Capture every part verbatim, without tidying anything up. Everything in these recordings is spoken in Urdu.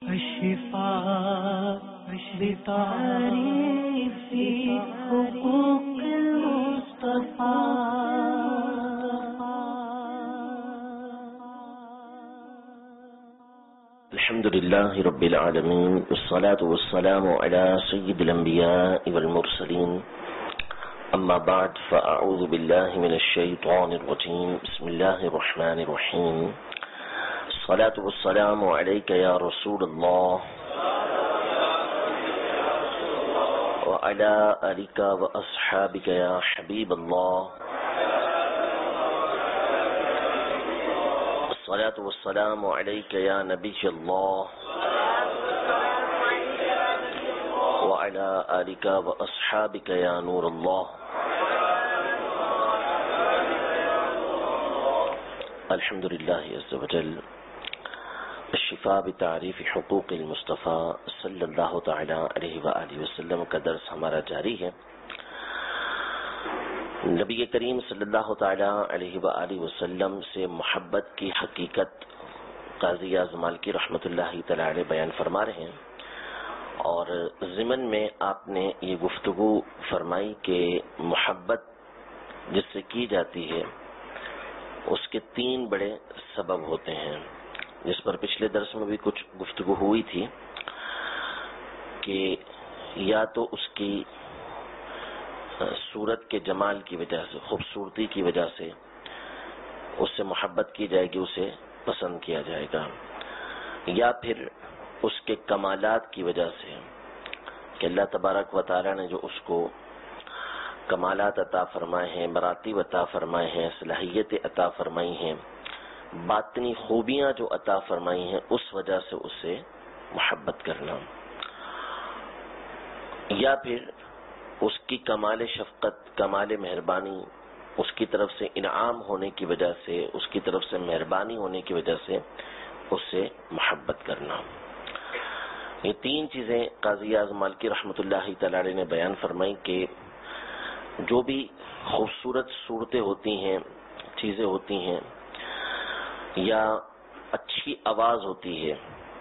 الشفاء بتعريف حقوق المصطفى. الحمد لله رب العالمين والصلاة والسلام على سيد الأنبياء والمرسلين. أما بعد فأعوذ بالله من الشيطان الرجيم. بسم الله الرحمن الرحيم. الصلاة والسلام عليك يا رسول الله وعلى آلك وأصحابك يا حبيب الله. الصلاة والسلام عليك يا نبي الله وعلى آلك وأصحابك يا نور الله. الحمد لله عز وجل. الشفاء بتعریف حقوق المصطفیٰ صلی اللہ تعالی علیہ وآلہ وسلم کا درس ہمارا جاری ہے. نبی کریم صلی اللہ تعالی علیہ وآلہ وسلم سے محبت کی حقیقت قاضی اعظم مالکی رحمۃ اللہ تعالی علیہ بیان فرما رہے ہیں، اور ضمن میں آپ نے یہ گفتگو فرمائی کہ محبت جس سے کی جاتی ہے اس کے تین بڑے سبب ہوتے ہیں، جس پر پچھلے درس میں بھی کچھ گفتگو ہوئی تھی کہ یا تو اس کی صورت کے جمال کی وجہ سے، خوبصورتی کی وجہ سے اس سے محبت کی جائے گی، اسے پسند کیا جائے گا، یا پھر اس کے کمالات کی وجہ سے کہ اللہ تبارک و تعالی نے جو اس کو کمالات عطا فرمائے ہیں، مراتب عطا فرمائے ہیں، صلاحیت عطا فرمائی ہیں، باطنی خوبیاں جو عطا فرمائی ہیں، اس وجہ سے اسے محبت کرنا، یا پھر اس کی کمال شفقت، کمال مہربانی، اس کی طرف سے انعام ہونے کی وجہ سے، اس کی طرف سے مہربانی ہونے کی وجہ سے اسے محبت کرنا. یہ تین چیزیں قاضی اعظم مالکی رحمۃ اللہ تعالی علیہ نے بیان فرمائی کہ جو بھی خوبصورت صورتیں ہوتی ہیں، چیزیں ہوتی ہیں، یا اچھی آواز ہوتی ہے،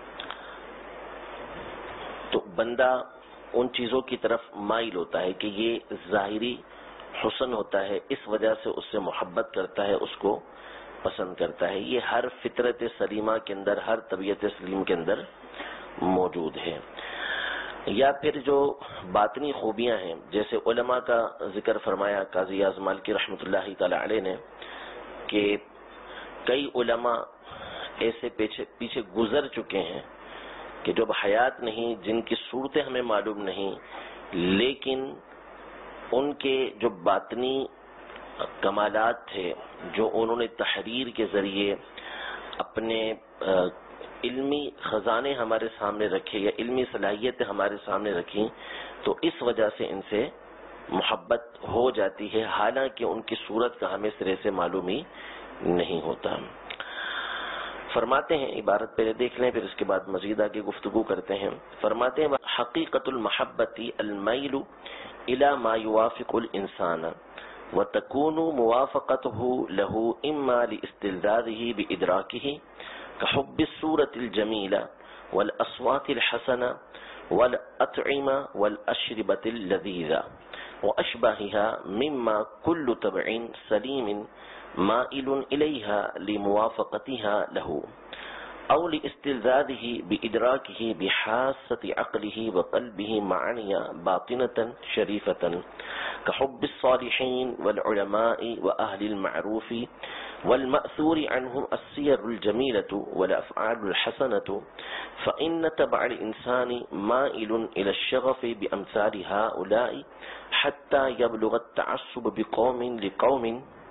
تو بندہ ان چیزوں کی طرف مائل ہوتا ہے کہ یہ ظاہری حسن ہوتا ہے، اس وجہ سے اس سے محبت کرتا ہے، اس کو پسند کرتا ہے. یہ ہر فطرت سلیمہ کے اندر، ہر طبیعت سلیم کے اندر موجود ہے. یا پھر جو باطنی خوبیاں ہیں، جیسے علماء کا ذکر فرمایا قاضی اعظم مالکی رحمۃ اللہ تعالی علیہ نے کہ کئی علماء ایسے پیچھے پیچھے گزر چکے ہیں کہ جب حیات نہیں، جن کی صورتیں ہمیں معلوم نہیں، لیکن ان کے جو باطنی کمالات تھے، جو انہوں نے تحریر کے ذریعے اپنے علمی خزانے ہمارے سامنے رکھے یا علمی صلاحیتیں ہمارے سامنے رکھی، تو اس وجہ سے ان سے محبت ہو جاتی ہے، حالانکہ ان کی صورت کا ہمیں سرے سے معلوم ہی نہیں ہوتا. فرماتے ہیں، عبارت پہلے دیکھ لیں پھر اس کے بعد مزید آگے گفتگو کرتے ہیں. فرماتے ہیں حقیقت المحبت المیل الى ما يوافق الانسان وتكون موافقته له اما لاستلذاذه بادراكه كحب الصورة الجميلة والاصوات الحسنة والاطعمة والاشربة اللذيذة واشباهها مما كل طبع سليم مائل إليها لموافقتها له أو لاستلذاذه بإدراكه بحاسة عقله وقلبه معاني باطنة شريفة كحب الصالحين والعلماء وأهل المعروف والمأثور عنهم السير الجميلة والأفعال الحسنة، فإن تبع الإنسان مائل إلى الشغف بأمثال هؤلاء حتى يبلغ التعصب بقوم لقوم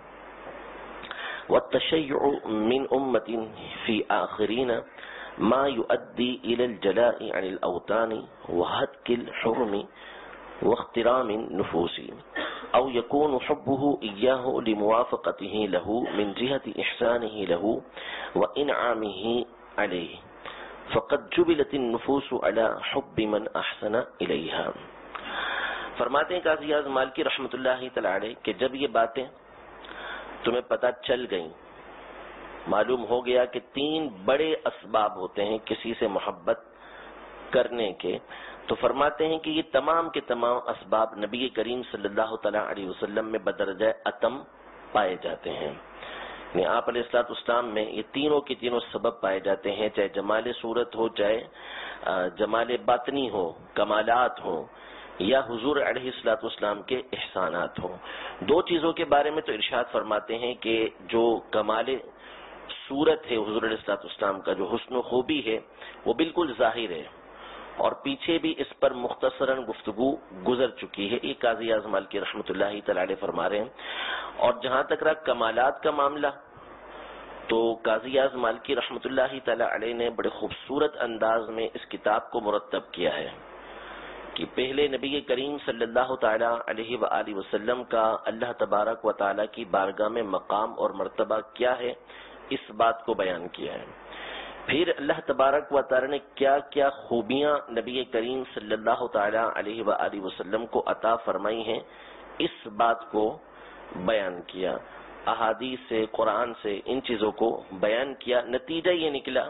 والتشيع من أمة في آخرين ما يؤدي إلى الجلاء عن الأوطان وهتك الحرم واخترام النفوس، أو يكون حبه إياه لموافقته له من جهة إحسانه له وإنعامه عليه، فقد جبلت النفوس على حب من أحسن إليها. فرماتے ہیں قاضی اعظم مالکی رحمۃ اللہ تعالی علیہ کہ جب یہ باتیں تمہیں پتہ چل گئیں، معلوم ہو گیا کہ تین بڑے اسباب ہوتے ہیں کسی سے محبت کرنے کے، تو فرماتے ہیں کہ یہ تمام کے تمام اسباب نبی کریم صلی اللہ تعالیٰ علیہ وسلم میں بدرجہ اتم پائے جاتے ہیں. یعنی آپ علیہ الصلوۃ والسلام میں یہ تینوں کے تینوں سبب پائے جاتے ہیں، چاہے جمال صورت ہو، چاہے جمال باطنی ہو، کمالات ہوں، یا حضور علیہ الصلوۃ والسلام کے احسانات ہوں. دو چیزوں کے بارے میں تو ارشاد فرماتے ہیں کہ جو کمال صورت ہے حضور علیہ الصلوۃ والسلام کا، جو حسن و خوبی ہے، وہ بالکل ظاہر ہے، اور پیچھے بھی اس پر مختصراً گفتگو گزر چکی ہے. یہ قاضی اعظم مالکی رحمۃ اللہ تعالی علیہ فرما رہے ہیں. اور جہاں تک رہا کمالات کا معاملہ، تو قاضی اعظم مالکی رحمۃ اللہ تعالی علیہ نے بڑے خوبصورت انداز میں اس کتاب کو مرتب کیا ہے کہ پہلے نبی کریم صلی اللہ تعالی علیہ وآلہ وسلم کا اللہ تبارک و تعالی کی بارگاہ میں مقام اور مرتبہ کیا ہے، اس بات کو بیان کیا ہے. پھر اللہ تبارک و تعالی نے کیا کیا خوبیاں نبی کریم صلی اللہ تعالی علیہ وآلہ وسلم کو عطا فرمائی ہیں، اس بات کو بیان کیا. احادیث سے، قرآن سے ان چیزوں کو بیان کیا. نتیجہ یہ نکلا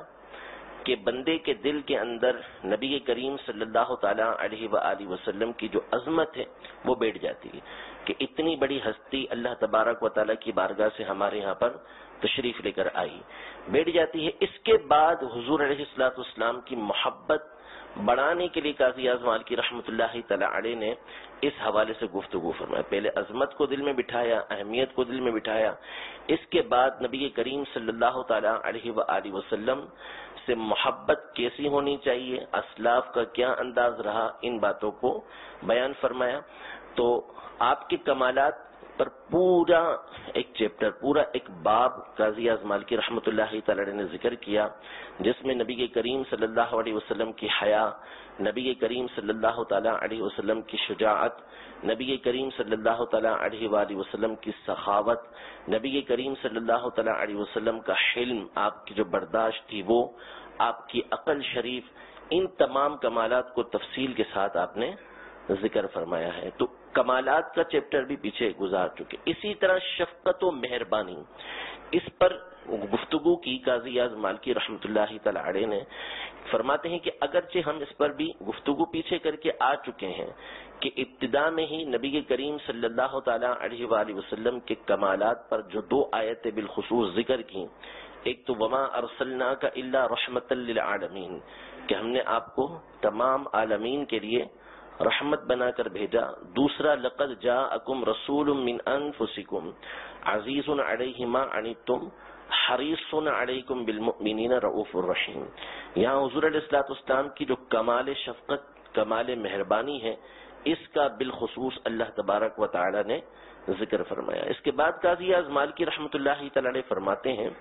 کہ بندے کے دل کے اندر نبی کریم صلی اللہ تعالی علیہ وآلہ وسلم کی جو عظمت ہے وہ بیٹھ جاتی ہے کہ اتنی بڑی ہستی اللہ تبارک و تعالی کی بارگاہ سے ہمارے یہاں پر تشریف لے کر آئی، بیٹھ جاتی ہے. اس کے بعد حضور علیہ الصلوۃ والسلام کی محبت بڑھانے کے لیے قاضی اعظم مالکی رحمۃ اللہ تعالی علیہ نے اس حوالے سے گفتگو فرمایا. پہلے عظمت کو دل میں بٹھایا، اہمیت کو دل میں بٹھایا، اس کے بعد نبی کریم صلی اللہ تعالی علیہ وآلہ وسلم سے محبت کیسی ہونی چاہیے، اسلاف کا کیا انداز رہا، ان باتوں کو بیان فرمایا. تو آپ کے کمالات پر پورا ایک چیپٹر، پورا ایک باب قاضی اعظم مالکی رحمۃ اللہ تعالی نے ذکر کیا، جس میں نبی کریم صلی اللہ علیہ وسلم کی حیا، نبی کریم صلی اللہ تعالی علیہ وسلم کی شجاعت، نبی کریم صلی اللہ تعالی علیہ وآلہ وسلم کی سخاوت، نبی کریم صلی اللہ تعالی علیہ وسلم کا حلم، آپ کی جو برداشت تھی وہ، آپ کی عقل شریف، ان تمام کمالات کو تفصیل کے ساتھ آپ نے ذکر فرمایا ہے. تو کمالات کا چیپٹر بھی پیچھے گزار چکے. اسی طرح شفقت و مہربانی، اس پر گفتگو کی قاضی اعظم مالکی رحمۃ اللہ تعالی علیہ نے. فرماتے ہیں کہ اگرچہ ہم اس پر بھی گفتگو پیچھے کر کے آ چکے ہیں کہ ابتدا میں ہی نبی کریم صلی اللہ تعالی علیہ وآلہ وسلم کے کمالات پر جو دو آیتیں بالخصوص ذکر کی، ایک تو وما ارسلناک الا رحمۃ للعالمین، کہ ہم نے آپ کو تمام عالمین کے لیے رحمت بنا کر بھیجا. دوسرا لقد جاءکم رسول من انفسکم عزیز علیہ ما عنتم حریص علیکم بالمؤمنین رؤوف الرحیم. یہاں حضور علیہ الصلوۃ والسلام کی جو کمال شفقت، کمال مہربانی ہے، اس کا بالخصوص اللہ تبارک و تعالی نے ذکر فرمایا. اس کے بعد قاضی اعظم مالکی رحمۃ اللہ تعالی علیہ فرماتے ہیں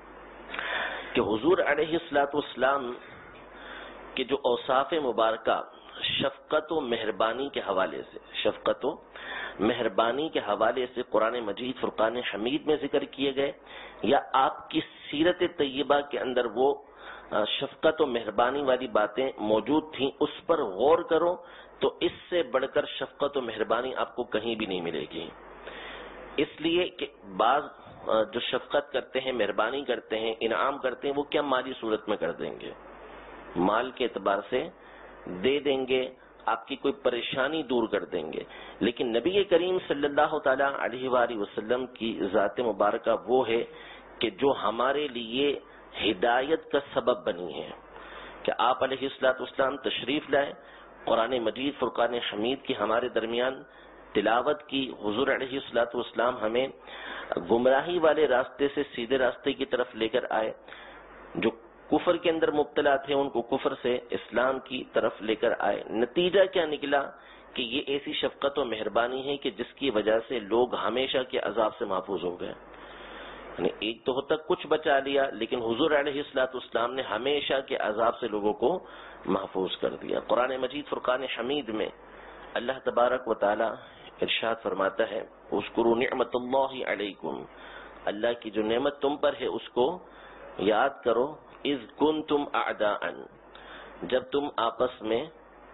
کہ حضور علیہ الصلوۃ والسلام کے جو اوصاف مبارکہ شفقت و مہربانی کے حوالے سے، شفقت و مہربانی کے حوالے سے قرآن مجید فرقان حمید میں ذکر کیے گئے، یا آپ کی سیرت طیبہ کے اندر وہ شفقت و مہربانی والی باتیں موجود تھیں، اس پر غور کرو تو اس سے بڑھ کر شفقت و مہربانی آپ کو کہیں بھی نہیں ملے گی. اس لیے کہ بعض جو شفقت کرتے ہیں، مہربانی کرتے ہیں، انعام کرتے ہیں، وہ کیا مالی صورت میں کر دیں گے، مال کے اعتبار سے دے دیں گے، آپ کی کوئی پریشانی دور کر دیں گے. لیکن نبی کریم صلی اللہ تعالی علیہ وآلہ وسلم کی ذات مبارکہ وہ ہے کہ جو ہمارے لیے ہدایت کا سبب بنی ہے. کہ آپ علیہ الصلوۃ والسلام تشریف لائے، قرآن مجید فرقان حمید کی ہمارے درمیان تلاوت کی، حضور علیہ الصلوۃ والسلام ہمیں گمراہی والے راستے سے سیدھے راستے کی طرف لے کر آئے، جو کفر کے اندر مبتلا تھے ان کو کفر سے اسلام کی طرف لے کر آئے. نتیجہ کیا نکلا کہ یہ ایسی شفقت و مہربانی ہے کہ جس کی وجہ سے لوگ ہمیشہ کے عذاب سے محفوظ ہو گئے. یعنی ایک تو ہوتا کچھ بچا لیا، لیکن حضور علیہ الصلوۃ والسلام نے ہمیشہ کے عذاب سے لوگوں کو محفوظ کر دیا. قرآن مجید فرقان حمید میں اللہ تبارک و تعالی ارشاد فرماتا ہے اذکروا نعمت اللہ علیکم، اللہ کی جو نعمت تم پر ہے اس کو یاد کرو، اذ کنتم اعداء، جب تم آپس میں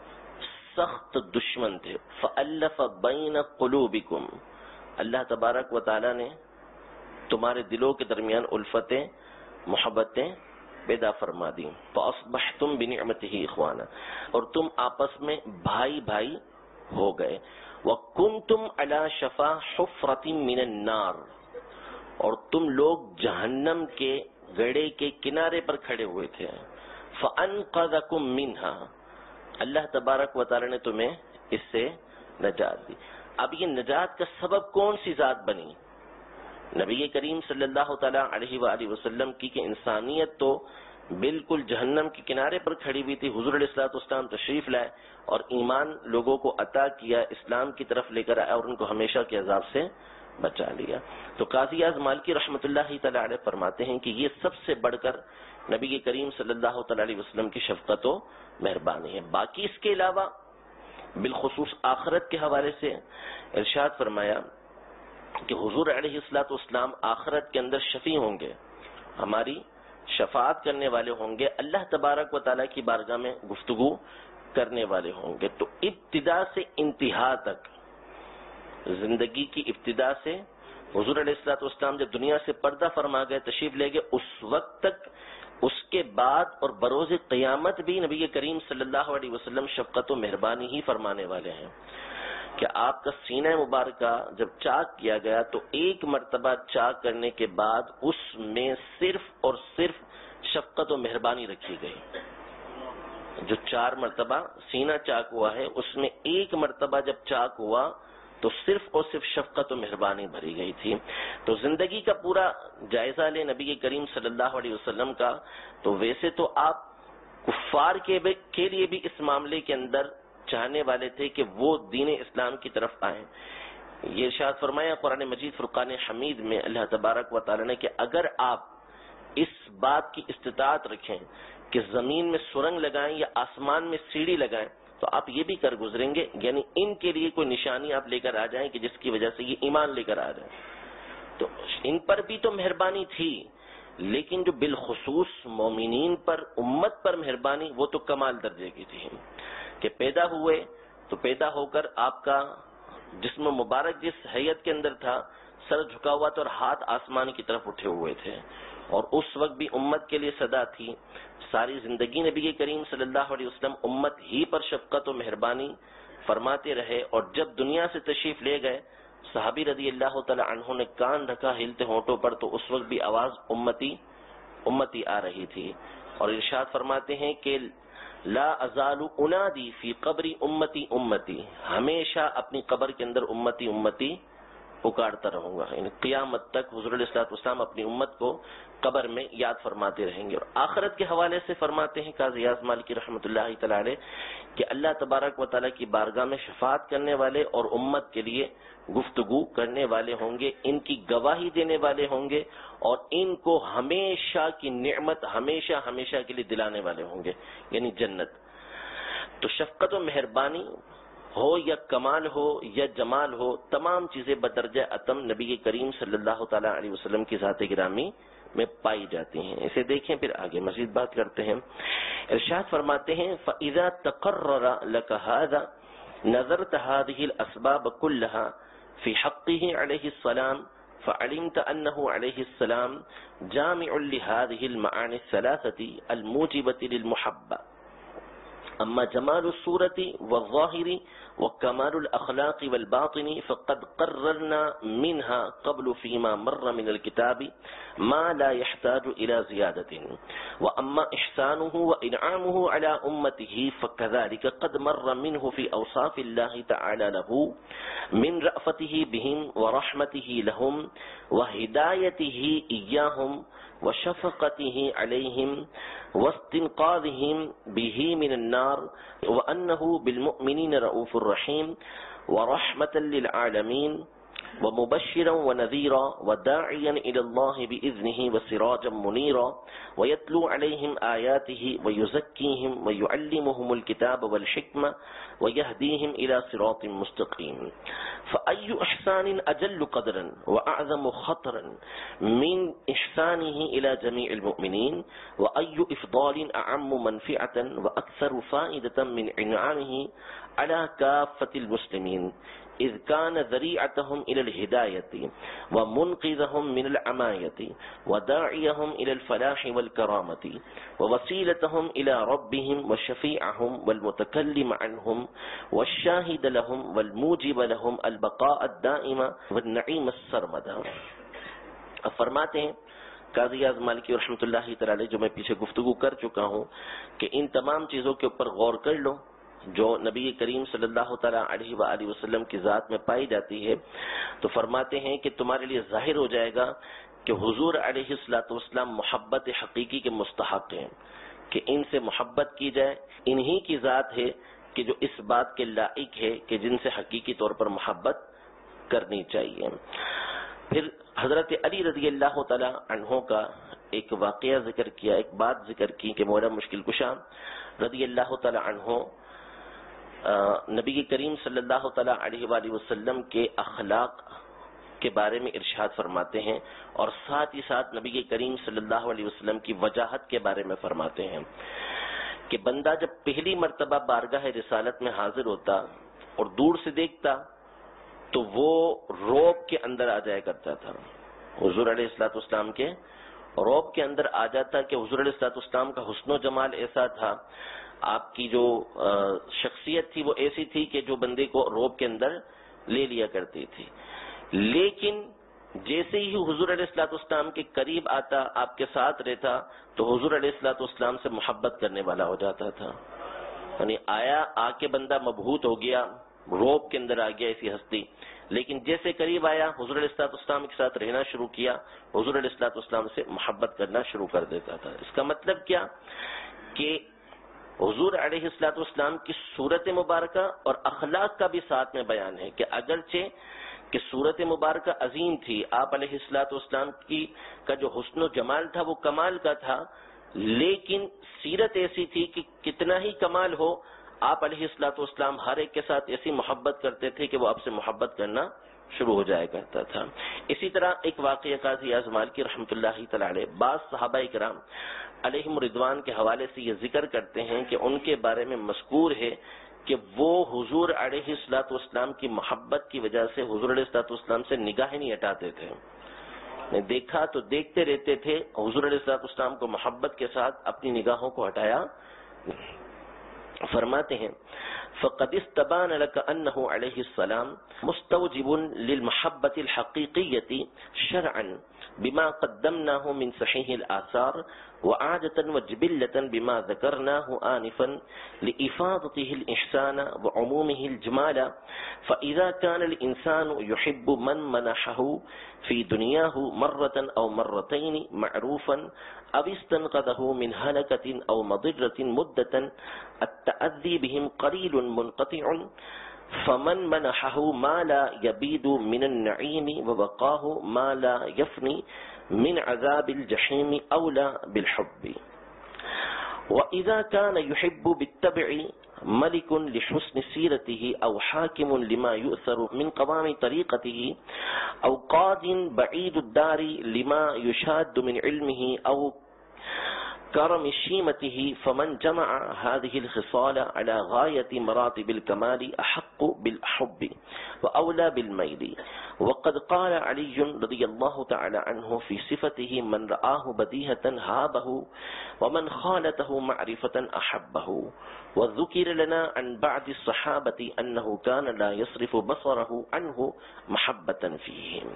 سخت دشمن تھے، فألف بین قلوبکم، اللہ تبارک و تعالی نے تمہارے دلوں کے درمیان الفتیں، محبتیں پیدا فرما دی. فاصبحتم بنعمتہ اخوانا، اور تم آپس میں بھائی بھائی ہو گئے. وکنتم علی شفا حفرۃ من النار، اور تم لوگ جہنم کے گڑھے کے کنارے پر کھڑے ہوئے تھے. فانقذکم منہا، اللہ تبارک و تعالی نے تمہیں اس سے نجات دی. اب یہ نجات کا سبب کون سی ذات بنی؟ نبی کریم صلی اللہ تعالی علیہ وآلہ وسلم کی کہ انسانیت تو بالکل جہنم کے کنارے پر کھڑی ہوئی تھی. حضور علیہ الصلوۃ والسلام تشریف لائے اور ایمان لوگوں کو عطا کیا، اسلام کی طرف لے کر آئے اور ان کو ہمیشہ کے عذاب سے بچا لیا. تو قاضی اعظم مالکی رحمۃ اللہ تعالی علیہ فرماتے ہیں کہ یہ سب سے بڑھ کر نبی کریم صلی اللہ تعالی علیہ وسلم کی شفقت و مہربانی ہے. باقی اس کے علاوہ بالخصوص آخرت کے حوالے سے ارشاد فرمایا کہ حضور علیہ الصلوۃ والسلام آخرت کے اندر شفیع ہوں گے، ہماری شفاعت کرنے والے ہوں گے، اللہ تبارک و تعالیٰ کی بارگاہ میں گفتگو کرنے والے ہوں گے. تو ابتدا سے انتہا تک، زندگی کی ابتدا سے حضور علیہ الصلوۃ والسلام جب دنیا سے پردہ فرما گئے، تشریف لے گئے، اس وقت تک، اس کے بعد اور بروز قیامت بھی نبی کریم صلی اللہ علیہ وسلم شفقت و مہربانی ہی فرمانے والے ہیں. کہ آپ کا سینہ مبارکہ جب چاک کیا گیا تو ایک مرتبہ چاک کرنے کے بعد اس میں صرف اور صرف شفقت و مہربانی رکھی گئی. جو چار مرتبہ سینہ چاک ہوا ہے اس میں ایک مرتبہ جب چاک ہوا تو صرف اور صرف شفقت و مہربانی بھری گئی تھی. تو زندگی کا پورا جائزہ لیں نبی کریم صلی اللہ علیہ وسلم کا، تو ویسے تو آپ کفار کے لیے بھی اس معاملے کے اندر چاہنے والے تھے کہ وہ دین اسلام کی طرف آئیں. یہ ارشاد فرمایا قرآن مجید فرقان حمید میں اللہ تبارک و تعالی نے کہ اگر آپ اس بات کی استطاعت رکھیں کہ زمین میں سرنگ لگائیں یا آسمان میں سیڑھی لگائیں تو آپ یہ بھی کر گزریں گے، یعنی ان کے لیے کوئی نشانی آپ لے کر آ جائیں کہ جس کی وجہ سے یہ ایمان لے کر آ جائیں. تو ان پر بھی تو مہربانی تھی، لیکن جو بالخصوص مومنین پر، امت پر مہربانی، وہ تو کمال درجے کی تھی کہ پیدا ہوئے تو پیدا ہو کر آپ کا جسم مبارک جس حیت کے اندر تھا، سر جھکا ہوا تھا اور ہاتھ آسمان کی طرف اٹھے ہوئے تھے، اور اس وقت بھی امت کے لیے صدا تھی. ساری زندگی نبی کریم صلی اللہ علیہ وسلم امت ہی پر شفقت و مہربانی فرماتے رہے، اور جب دنیا سے تشریف لے گئے صحابی رضی اللہ تعالی عنہ نے کان رکھا ہلتے ہونٹوں پر تو اس وقت بھی آواز امتی امتی آ رہی تھی. اور ارشاد فرماتے ہیں کہ لا ازال انادی فی قبری امتی امتی، ہمیشہ اپنی قبر کے اندر امتی امتی پکارتا رہوں گا. یعنی قیامت تک حضور علیہ الصلوۃ والسلام اپنی امت کو قبر میں یاد فرماتے رہیں گے. اور آخرت کے حوالے سے فرماتے ہیں قاضی اعظم مالکی رحمۃ اللہ تعالی علیہ کہ اللہ تبارک و تعالیٰ کی بارگاہ میں شفاعت کرنے والے اور امت کے لیے گفتگو کرنے والے ہوں گے، ان کی گواہی دینے والے ہوں گے، اور ان کو ہمیشہ کی نعمت ہمیشہ ہمیشہ کے لیے دلانے والے ہوں گے، یعنی جنت. تو شفقت و مہربانی ہو یا کمال ہو یا جمال ہو، تمام چیزیں بدرجہ اتم نبی کریم صلی اللہ تعالی علیہ وسلم کی ذات گرامی میں پائی جاتی ہیں. اسے دیکھیں پھر آگے مزید بات کرتے ہیں. ارشاد فرماتے ہیں فَإِذَا تَقَرَّرَ لَكَ هَذَا نَظَرْتَ هَذِهِ الْأَسْبَابَ كُلَّهَا فِي حَقِّهِ عَلَيْهِ السَّلَامُ فَعَلِمْتَ أَنَّهُ عَلَيْهِ السَّلَامُ جَامِعٌ لِهَذِهِ الْمَعَانِي الثَّلَاثَةِ الْمُوجِبَةِ لِلْمُحَبَّةِ. أما جمال الصورة والظاهر وكمال الأخلاق والباطن فقد قررنا منها قبل فيما مر من الكتاب ما لا يحتاج إلى زيادة. وأما إحسانه وإنعامه على أمته فكذلك قد مر منه في أوصاف الله تعالى له من رأفته بهم ورحمته لهم وهدايته إياهم وشفقته عليهم واستنقاذهم به من النار وأنه بالمؤمنين رؤوف رحيم ورحمة للعالمين ومبشرا ونذيرا وداعيا إلى الله بإذنه وسراجا منيرا ويتلو عليهم آياته ويزكيهم ويعلمهم الكتاب والحكمة ويهديهم إلى صراط مستقيم. فأي إحسان أجل قدرا وأعظم خطرا من إحسانه إلى جميع المؤمنين، وأي إفضال أعم منفعة وأكثر فائدة من إنعامه على كافة المسلمين. إذ كان ذريعتهم إلى الهداية ومنقذهم من العماية وداعيهم إلى الفلاح والكرامة ووسيلتهم إلى ربهم وشفيعهم والمتكلم عنهم والشاهد لهم والموجب لهم البقاء الدائم والنعيم السرمد. اب فرماتے ہیں قاضی اعظم مالکی رحمۃ اللہ تعالی علیہ، جو میں پیچھے گفتگو کر چکا ہوں کہ ان تمام چیزوں کے اوپر غور کر لو جو نبی کریم صلی اللہ تعالیٰ علیہ وآلہ وسلم کی ذات میں پائی جاتی ہے، تو فرماتے ہیں کہ تمہارے لیے ظاہر ہو جائے گا کہ حضور علیہ الصلوۃ والسلام محبت حقیقی کے مستحق ہیں، کہ ان سے محبت کی جائے، انہی کی ذات ہے کہ جو اس بات کے لائق ہے کہ جن سے حقیقی طور پر محبت کرنی چاہیے. پھر حضرت علی رضی اللہ تعالیٰ عنہ کا ایک واقعہ ذکر کیا، ایک بات ذکر کی کہ مولا مشکل کشا رضی اللہ تعالیٰ عنہ نبی کریم صلی اللہ تعالیٰ علیہ وآلہ وسلم کے اخلاق کے بارے میں ارشاد فرماتے ہیں، اور ساتھ ہی ساتھ نبی کریم صلی اللہ علیہ وسلم کی وجاہت کے بارے میں فرماتے ہیں کہ بندہ جب پہلی مرتبہ بارگاہ رسالت میں حاضر ہوتا اور دور سے دیکھتا تو وہ روب کے اندر آ جایا کرتا تھا. حضور علیہ الصلوۃ والسلام کے روب کے اندر آ جاتا کہ حضور علیہ الصلوۃ والسلام کا حسن و جمال ایسا تھا، آپ کی جو شخصیت تھی وہ ایسی تھی کہ جو بندے کو روب کے اندر لے لیا کرتی تھی. لیکن جیسے ہی حضور علیہ الصلوۃ والسلام کے قریب آتا، آپ کے ساتھ رہتا، تو حضور علیہ الصلوۃ والسلام سے محبت کرنے والا ہو جاتا تھا. یعنی آیا آ کے بندہ مبہوت ہو گیا، روب کے اندر آ گیا ایسی ہستی، لیکن جیسے قریب آیا حضور علیہ الصلوۃ والسلام کے ساتھ رہنا شروع کیا، حضور علیہ الصلوۃ والسلام سے محبت کرنا شروع کر دیتا تھا. اس کا مطلب کیا کہ حضور علیہ الصلوۃ والسلام کی صورت مبارکہ اور اخلاق کا بھی ساتھ میں بیان ہے کہ اگرچہ کہ صورت مبارکہ عظیم تھی، آپ علیہ الصلوۃ والسلام کی کا جو حسن و جمال تھا وہ کمال کا تھا، لیکن سیرت ایسی تھی کہ کتنا ہی کمال ہو، آپ علیہ الصلوۃ والسلام ہر ایک کے ساتھ ایسی محبت کرتے تھے کہ وہ آپ سے محبت کرنا شروع ہو جایا کرتا تھا. اسی طرح ایک واقعہ قاضی اعظم مالکی رحمۃ اللہ تعالی علیہ بعض صحابہ کرام علیہم رضوان کے حوالے سے یہ ذکر کرتے ہیں کہ ان کے بارے میں مذکور ہے کہ وہ حضور علیہ الصلوۃ والسلام کی محبت کی وجہ سے حضور علیہ الصلوۃ والسلام سے نگاہیں نہیں ہٹاتے تھے. نے دیکھا تو دیکھتے رہتے تھے، حضور علیہ الصلوۃ والسلام کو محبت کے ساتھ اپنی نگاہوں کو ہٹایا. فرماتے ہیں فقد استبان لك انه عليه السلام مستوجب للمحبة الحقيقية شرعا بما قدمناه من صحيح الآثار وعادة وجبلة بما ذكرناه آنفا لإفاضته الإحسان وعمومه الجمال. فإذا كان الإنسان يحب من منحه في دنياه مرة أو مرتين معروفا أو استنقذه من هلكة أو مضرة مدة التأذي بهم قليل منقطع فمن منحه ما لا يبيد من النعيم ووقاه ما لا يفني من عذاب الجحيم أولى بالحب. وإذا كان يحب بالتبع ملك لحسن سيرته أو حاكم لما يؤثر من قوام طريقته أو قاض بعيد الدار لما يشاد من علمه أو كرم شيمته فمن جمع هذه الخصال على غاية مراتب الكمال أحق بالحب وأولى بالميل. وقد قال علي رضي الله تعالى عنه في صفته من رآه بديهة هابه ومن خالته معرفة أحبه. وذكر لنا عن بعض الصحابة أنه كان لا يصرف بصره عنه محبة فيهم.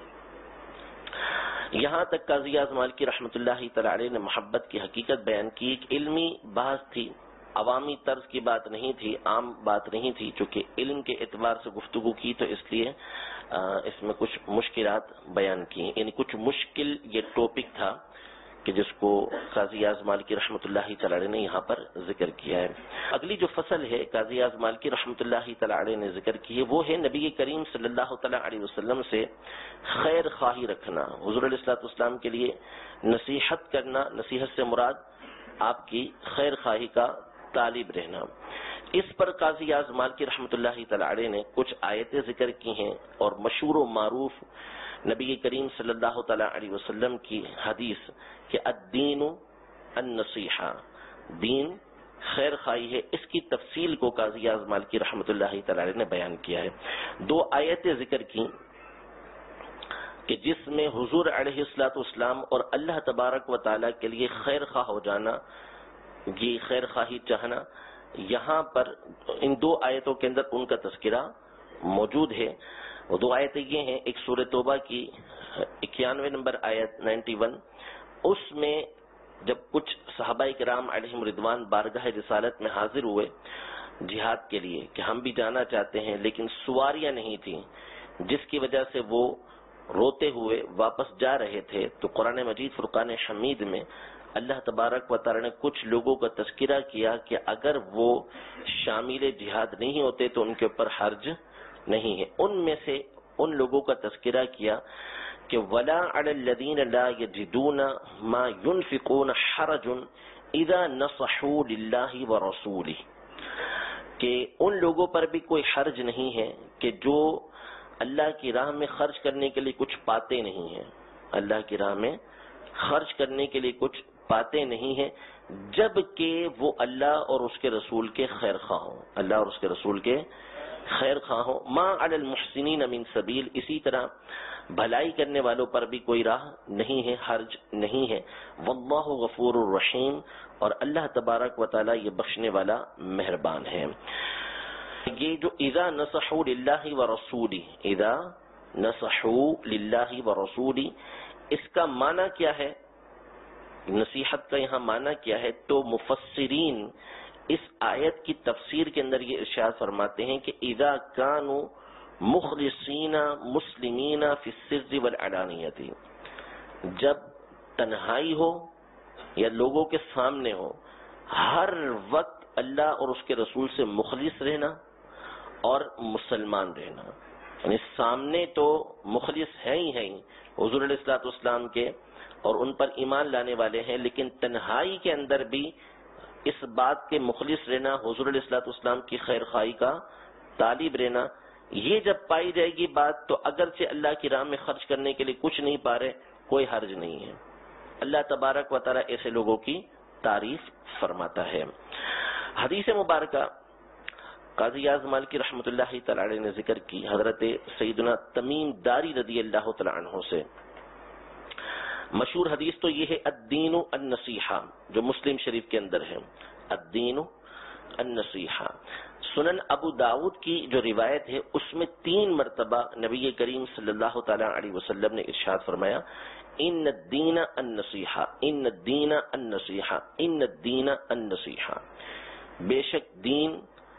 یہاں تک قاضی اعظم مالکی رحمۃ اللہ تعالی علیہ نے محبت کی حقیقت بیان کی. ایک علمی بحث تھی، عوامی طرز کی بات نہیں تھی، عام بات نہیں تھی، چونکہ علم کے اعتبار سے گفتگو کی تو اس لیے اس میں کچھ مشکلات بیان کی، یعنی کچھ مشکل یہ ٹاپک تھا کہ جس کو قاضی اعظم مالکی رحمۃ اللہ تعالی علیہ نے یہاں پر ذکر کیا ہے. اگلی جو فصل ہے قاضی اعظم مالکی رحمۃ اللہ تعالی علیہ نے ذکر کی ہے وہ ہے نبی کریم صلی اللہ تعالی علیہ وسلم سے خیر خواہی رکھنا، حضور علیہ الصلوۃ والسلام کے لیے نصیحت کرنا. نصیحت سے مراد آپ کی خیر خواہی کا طالب رہنا. اس پر قاضی اعظم مالکی رحمۃ اللہ تعالی علیہ نے کچھ آیتیں ذکر کی ہیں اور مشہور و معروف نبی کریم صلی اللہ تعالی علیہ وسلم کی حدیث کہ الدین النصیحہ، دین خیر خواہی ہے، اس کی تفصیل کو قاضی اعظم مالکی رحمۃ اللہ تعالی نے بیان کیا ہے. دو آیتیں ذکر کی کہ جس میں حضور علیہ الصلوۃ والسلام اور اللہ تبارک و تعالی کے لیے خیر خواہ ہو جانا، یہ خیر خواہی چاہنا، یہاں پر ان دو آیتوں کے اندر ان کا تذکرہ موجود ہے. وہ دو آیتیں یہ ہیں، ایک سورہ توبہ کی اکیانوے نمبر آیت نائنٹی ون، اس میں جب کچھ صحابہ کرام علیہم رضوان بارگاہ رسالت میں حاضر ہوئے جہاد کے لیے کہ ہم بھی جانا چاہتے ہیں، لیکن سواریاں نہیں تھیں، جس کی وجہ سے وہ روتے ہوئے واپس جا رہے تھے، تو قرآن مجید فرقان حمید میں اللہ تبارک و تعالی نے کچھ لوگوں کا تذکرہ کیا کہ اگر وہ شامل جہاد نہیں ہوتے تو ان کے اوپر حرج نہیں ہے. ان میں سے ان لوگوں کا تذکرہ کیا کہ وَلَا عَلَى الَّذِينَ لَا يَجِدُونَ مَا يُنْفِقُونَ حَرَجٌ إِذَا نَصَحُوا لِلَّهِ وَرَسُولِهِ، کہ ان لوگوں پر بھی کوئی حرج نہیں ہے کہ جو اللہ کی راہ میں خرچ کرنے کے لیے کچھ پاتے نہیں ہیں، اللہ کی راہ میں خرچ کرنے کے لیے کچھ پاتے نہیں ہیں، جبکہ وہ اللہ اور اس کے رسول کے خیر خواہ ہوں، اللہ اور اس کے رسول کے خیر خواہ ہوں. ما علی المحسنین من سبیل، اسی طرح بھلائی کرنے والوں پر بھی کوئی راہ نہیں ہے، حرج نہیں ہے. واللہ غفور الرحیم، اور اللہ تبارک و تعالی یہ بخشنے والا مہربان ہے. یہ جو اذا نصحوا للہ ورسولہ، اذا نصحوا للہ ورسولہ، اس کا معنی کیا ہے، نصیحت کا یہاں معنی کیا ہے؟ تو مفسرین اس آیت کی تفسیر کے اندر یہ ارشاد فرماتے ہیں کہ اذا کانوا مخلصین مسلمین فی السر والعلانیۃ، جب تنہائی ہو یا لوگوں کے سامنے ہو، ہر وقت اللہ اور اس کے رسول سے مخلص رہنا اور مسلمان رہنا. یعنی سامنے تو مخلص ہے ہی ہے حضور علیہ الصلوۃ والسلام کے اور ان پر ایمان لانے والے ہیں، لیکن تنہائی کے اندر بھی اس بات کے مخلص رہنا، حضور علیہ الصلوۃ والسلام کی خیر خواہی کا طالب رہنا، یہ جب پائی جائے گی بات تو اگرچہ اللہ کی راہ میں خرچ کرنے کے لیے کچھ نہیں پا رہے، کوئی حرج نہیں ہے. اللہ تبارک و تعالی ایسے لوگوں کی تعریف فرماتا ہے. حدیث مبارکہ قاضی اعظم مالکی رحمۃ اللہ تعالی نے ذکر کی حضرت سیدنا تمیم داری رضی اللہ تعالی عنہ سے. مشہور حدیث تو یہ ہے الدین النصیحہ، جو مسلم شریف کے اندر ہے، الدین النصیحہ. سنن ابو داود کی جو روایت ہے اس میں تین مرتبہ نبی کریم صلی اللہ تعالی علیہ وسلم نے ارشاد فرمایا ان الدین النصیحہ، ان الدین النصیحہ، ان الدین النصیحہ، بے شک دین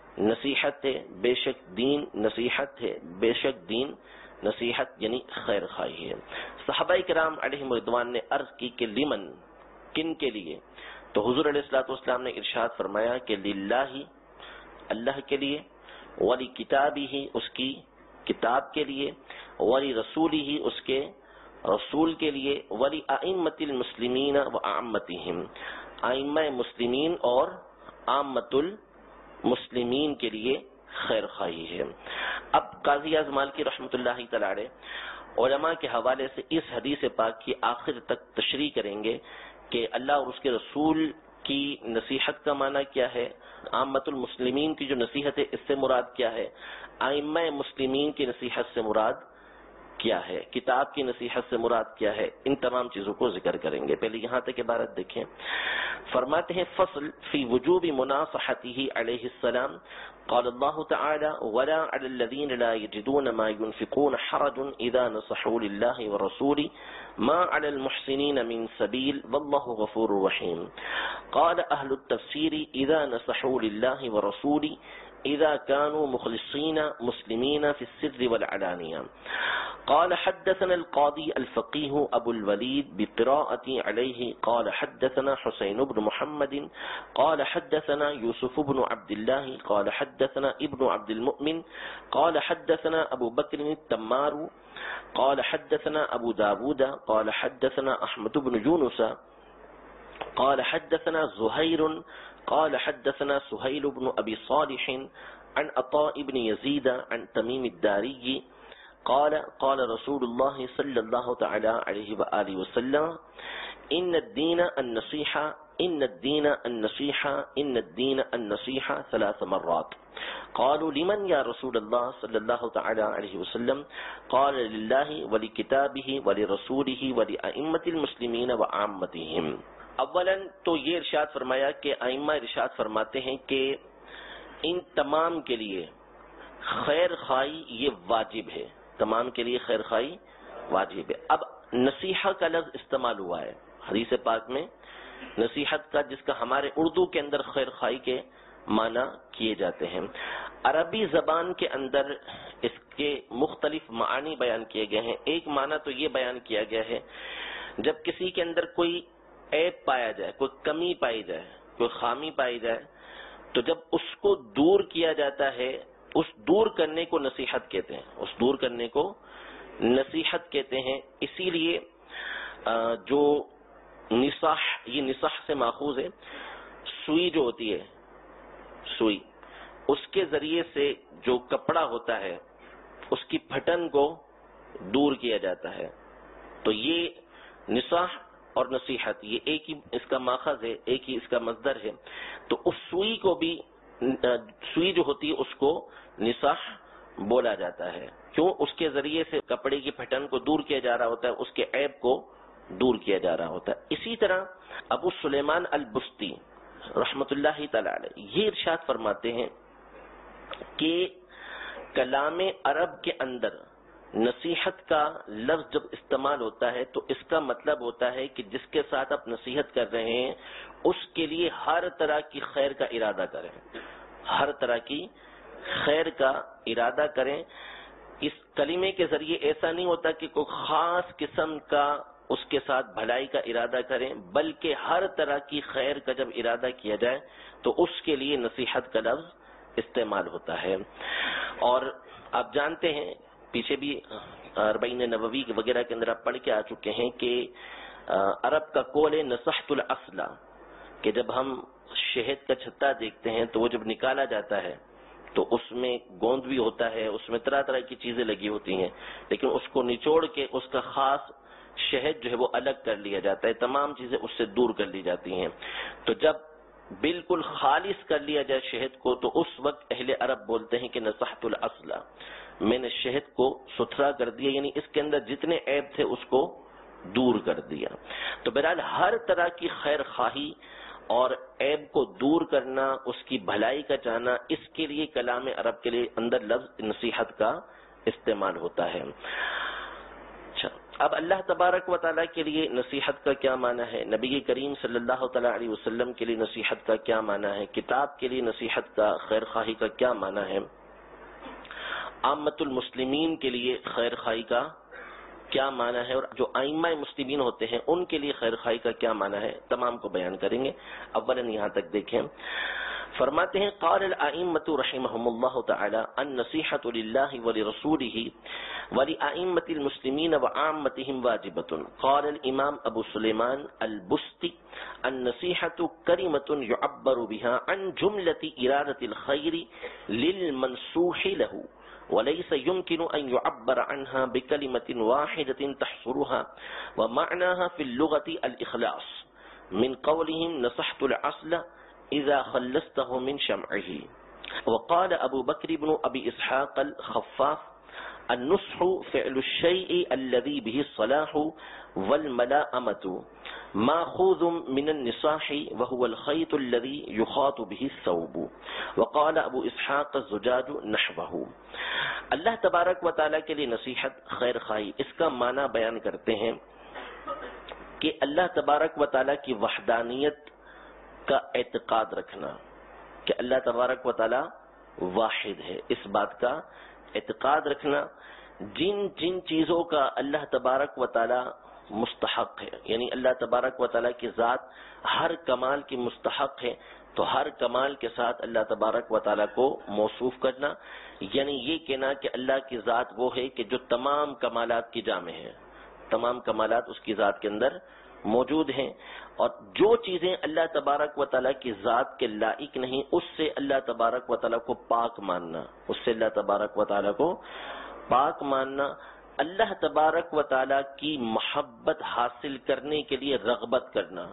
نصیحت ہے، بے شک دین نصیحت ہے، بے شک دین نصیحت یعنی خیر خواہی ہے. صحابہ کرام علیہم رضوان نے عرض کی کہ لمن، کن کے لیے؟ تو حضور علیہ الصلوۃ والسلام نے ارشاد فرمایا کہ للہ، اللہ کے لیے، ولی کتابی ہی، اس کی کتاب کے لیے، ولی رسولی ہی، اس کے رسول کے لیے، ولی ائمۃ المسلمین و عامتہم، ائمہ مسلمین اور عامۃ المسلمین کے لیے خیر خواہی ہے. اب قاضی اعظم مالکی رحمۃ اللہ تعالی علیہ علماء کے حوالے سے اس حدیث پاک کی آخر تک تشریح کریں گے کہ اللہ اور اس کے رسول کی نصیحت کا معنی کیا ہے، عامۃ المسلمین کی جو نصیحت ہے اس سے مراد کیا ہے، ائمہ مسلمین کی نصیحت سے مراد کیا ہے، کتاب کی نصیحت سے مراد کیا ہے، ان تمام چیزوں کو ذکر کریں گے. پہلے یہاں تک عبارت دیکھیں. فرماتے ہیں فصل فی وجوب مناصحته علیہ السلام. قال اللہ تعالی ولا علی الذین لا یجدون ما ينفقون حرج اذا نصحوا للہ ورسولہ ما علی المحسنین من سبیل واللہ غفور رحیم. قال اہل التفسیر اذا نصحوا للہ ورسولہ اذا كانوا مخلصين مسلمين في السر والعلانية. قال حدثنا القاضي الفقيه أبو الوليد بقراءة عليه قال حدثنا حسين بن محمد قال حدثنا يوسف بن عبد الله قال حدثنا ابن عبد المؤمن قال حدثنا أبو بكر التمار قال حدثنا أبو داود قال حدثنا أحمد بن يونس قال حدثنا زهير قال حدثنا سهيل بن أبي صالح عن عطاء بن يزيد عن تميم الداري قال قال رسول الله صلى الله تعالى عليه وآله وسلم إن الدين النصيحة ان الدین النصیحہ ان الدین النصیحہ ثلاث مرات قالوا لمن یا رسول اللہ صلی اللہ تعالی علیہ وسلم قال للہ ولکتابہ ولرسولہ ولأئمة المسلمین وعامتہم. اولا تو یہ ارشاد فرمایا کہ ائمہ ارشاد فرماتے ہیں کہ ان تمام کے لیے خیر خواہی یہ واجب ہے، تمام کے لیے خیر خواہی واجب ہے. اب نصیحہ کا لفظ استعمال ہوا ہے حدیث پاک میں، نصیحت کا، جس کا ہمارے اردو کے اندر خیر خواہی کے معنی کیے جاتے ہیں. عربی زبان کے اندر اس کے مختلف معانی بیان کیے گئے ہیں. ایک معنی تو یہ بیان کیا گیا ہے جب کسی کے اندر کوئی عیب پایا جائے، کوئی کمی پائی جائے، کوئی خامی پائی جائے، تو جب اس کو دور کیا جاتا ہے، اس دور کرنے کو نصیحت کہتے ہیں، اس دور کرنے کو نصیحت کہتے ہیں. اسی لیے جو نصاح، یہ نصاح سے ماخوذ ہے. سوئی جو ہوتی ہے، سوئی، اس کے ذریعے سے جو کپڑا ہوتا ہے اس کی پھٹن کو دور کیا جاتا ہے. تو یہ نصاح اور نصیحت یہ ایک ہی اس کا ماخذ ہے، ایک ہی اس کا مصدر ہے. تو اس سوئی کو بھی، سوئی جو ہوتی ہے اس کو نصاح بولا جاتا ہے. کیوں؟ اس کے ذریعے سے کپڑے کی پھٹن کو دور کیا جا رہا ہوتا ہے، اس کے عیب کو دور کیا جا رہا ہوتا ہے. اسی طرح ابو سلیمان البستی رحمت اللہ تعالی علیہ یہ ارشاد فرماتے ہیں کہ کلام عرب کے اندر نصیحت کا لفظ جب استعمال ہوتا ہے تو اس کا مطلب ہوتا ہے کہ جس کے ساتھ آپ نصیحت کر رہے ہیں اس کے لیے ہر طرح کی خیر کا ارادہ کریں، ہر طرح کی خیر کا ارادہ کریں. اس کلمے کے ذریعے ایسا نہیں ہوتا کہ کوئی خاص قسم کا اس کے ساتھ بھلائی کا ارادہ کریں، بلکہ ہر طرح کی خیر کا جب ارادہ کیا جائے تو اس کے لیے نصیحت کا لفظ استعمال ہوتا ہے. اور آپ جانتے ہیں، پیچھے بھی اربعین نووی وغیرہ کے اندر آپ پڑھ کے آ چکے ہیں کہ عرب کا قول ہے نصحت الاصل، کہ جب ہم شہد کا چھتا دیکھتے ہیں تو وہ جب نکالا جاتا ہے تو اس میں گوند بھی ہوتا ہے، اس میں طرح طرح کی چیزیں لگی ہوتی ہیں، لیکن اس کو نچوڑ کے اس کا خاص شہد جو ہے وہ الگ کر لیا جاتا ہے، تمام چیزیں اس سے دور کر لی جاتی ہیں. تو جب بالکل خالص کر لیا جائے شہد کو تو اس وقت اہل عرب بولتے ہیں کہ نصحت الاصل، میں نے شہد کو ستھرا کر دیا، یعنی اس کے اندر جتنے عیب تھے اس کو دور کر دیا. تو بہرحال ہر طرح کی خیر خواہی اور عیب کو دور کرنا، اس کی بھلائی کا چاہنا، اس کے لیے کلام عرب کے لیے اندر لفظ نصیحت کا استعمال ہوتا ہے. اچھا، اب اللہ تبارک و تعالیٰ کے لیے نصیحت کا کیا معنی ہے، نبی کریم صلی اللہ تعالیٰ علیہ وسلم کے لیے نصیحت کا کیا معنی ہے، کتاب کے لیے نصیحت کا، خیر خواہی کا کیا معنی ہے، عامت المسلمین کے لیے خیر خواہی کا کیا معنی ہے، اور جو ائمہ مسلمین ہوتے ہیں ان کے لیے خیر خواہی کا کیا معنی ہے، تمام کو بیان کریں گے. اولاً یہاں تک دیکھیں، فرماتے ہیں قال الائمۃ رحمهم اللہ تعالی النصیحۃ للہ ولرسولہ ولأئمۃ المسلمین وعامتهم واجبۃ. قال الامام ابو سلیمان البستی النصیحۃ کلمۃ یعبر بها عن جملۃ ارادۃ الخیر للمنصوح له وليس يمكن أن يعبر عنها بكلمة واحدة تحصرها ومعناها في اللغة الإخلاص من قولهم نصحت العسل إذا خلصته من شمعه. وقال أبو بكر بن أبي إسحاق الخفاف النصح فعل الشيء الذي به الصلاح والملائمة ماخوذ من النصاح وهو الخيط الذي يخاط به الثوب. وقال ابو اسحاق الزجاج نحوه. اللہ تبارک و تعالیٰ کے لیے نصیحت، خیر خواہی، اس کا معنی بیان کرتے ہیں کہ اللہ تبارک و تعالیٰ کی وحدانیت کا اعتقاد رکھنا، کہ اللہ تبارک و تعالیٰ واحد ہے، اس بات کا اعتقاد رکھنا. جن جن چیزوں کا اللہ تبارک و تعالیٰ مستحق ہے، یعنی اللہ تبارک و تعالیٰ کی ذات ہر کمال کی مستحق ہے، تو ہر کمال کے ساتھ اللہ تبارک و تعالیٰ کو موصوف کرنا، یعنی یہ کہنا کہ اللہ کی ذات وہ ہے کہ جو تمام کمالات کی جامع ہے، تمام کمالات اس کی ذات کے اندر موجود ہیں. اور جو چیزیں اللہ تبارک و تعالیٰ کی ذات کے لائق نہیں، اس سے اللہ تبارک و تعالیٰ کو پاک ماننا، اس سے اللہ تبارک و تعالیٰ کو پاک ماننا. اللہ تبارک و تعالیٰ کی محبت حاصل کرنے کے لیے رغبت کرنا،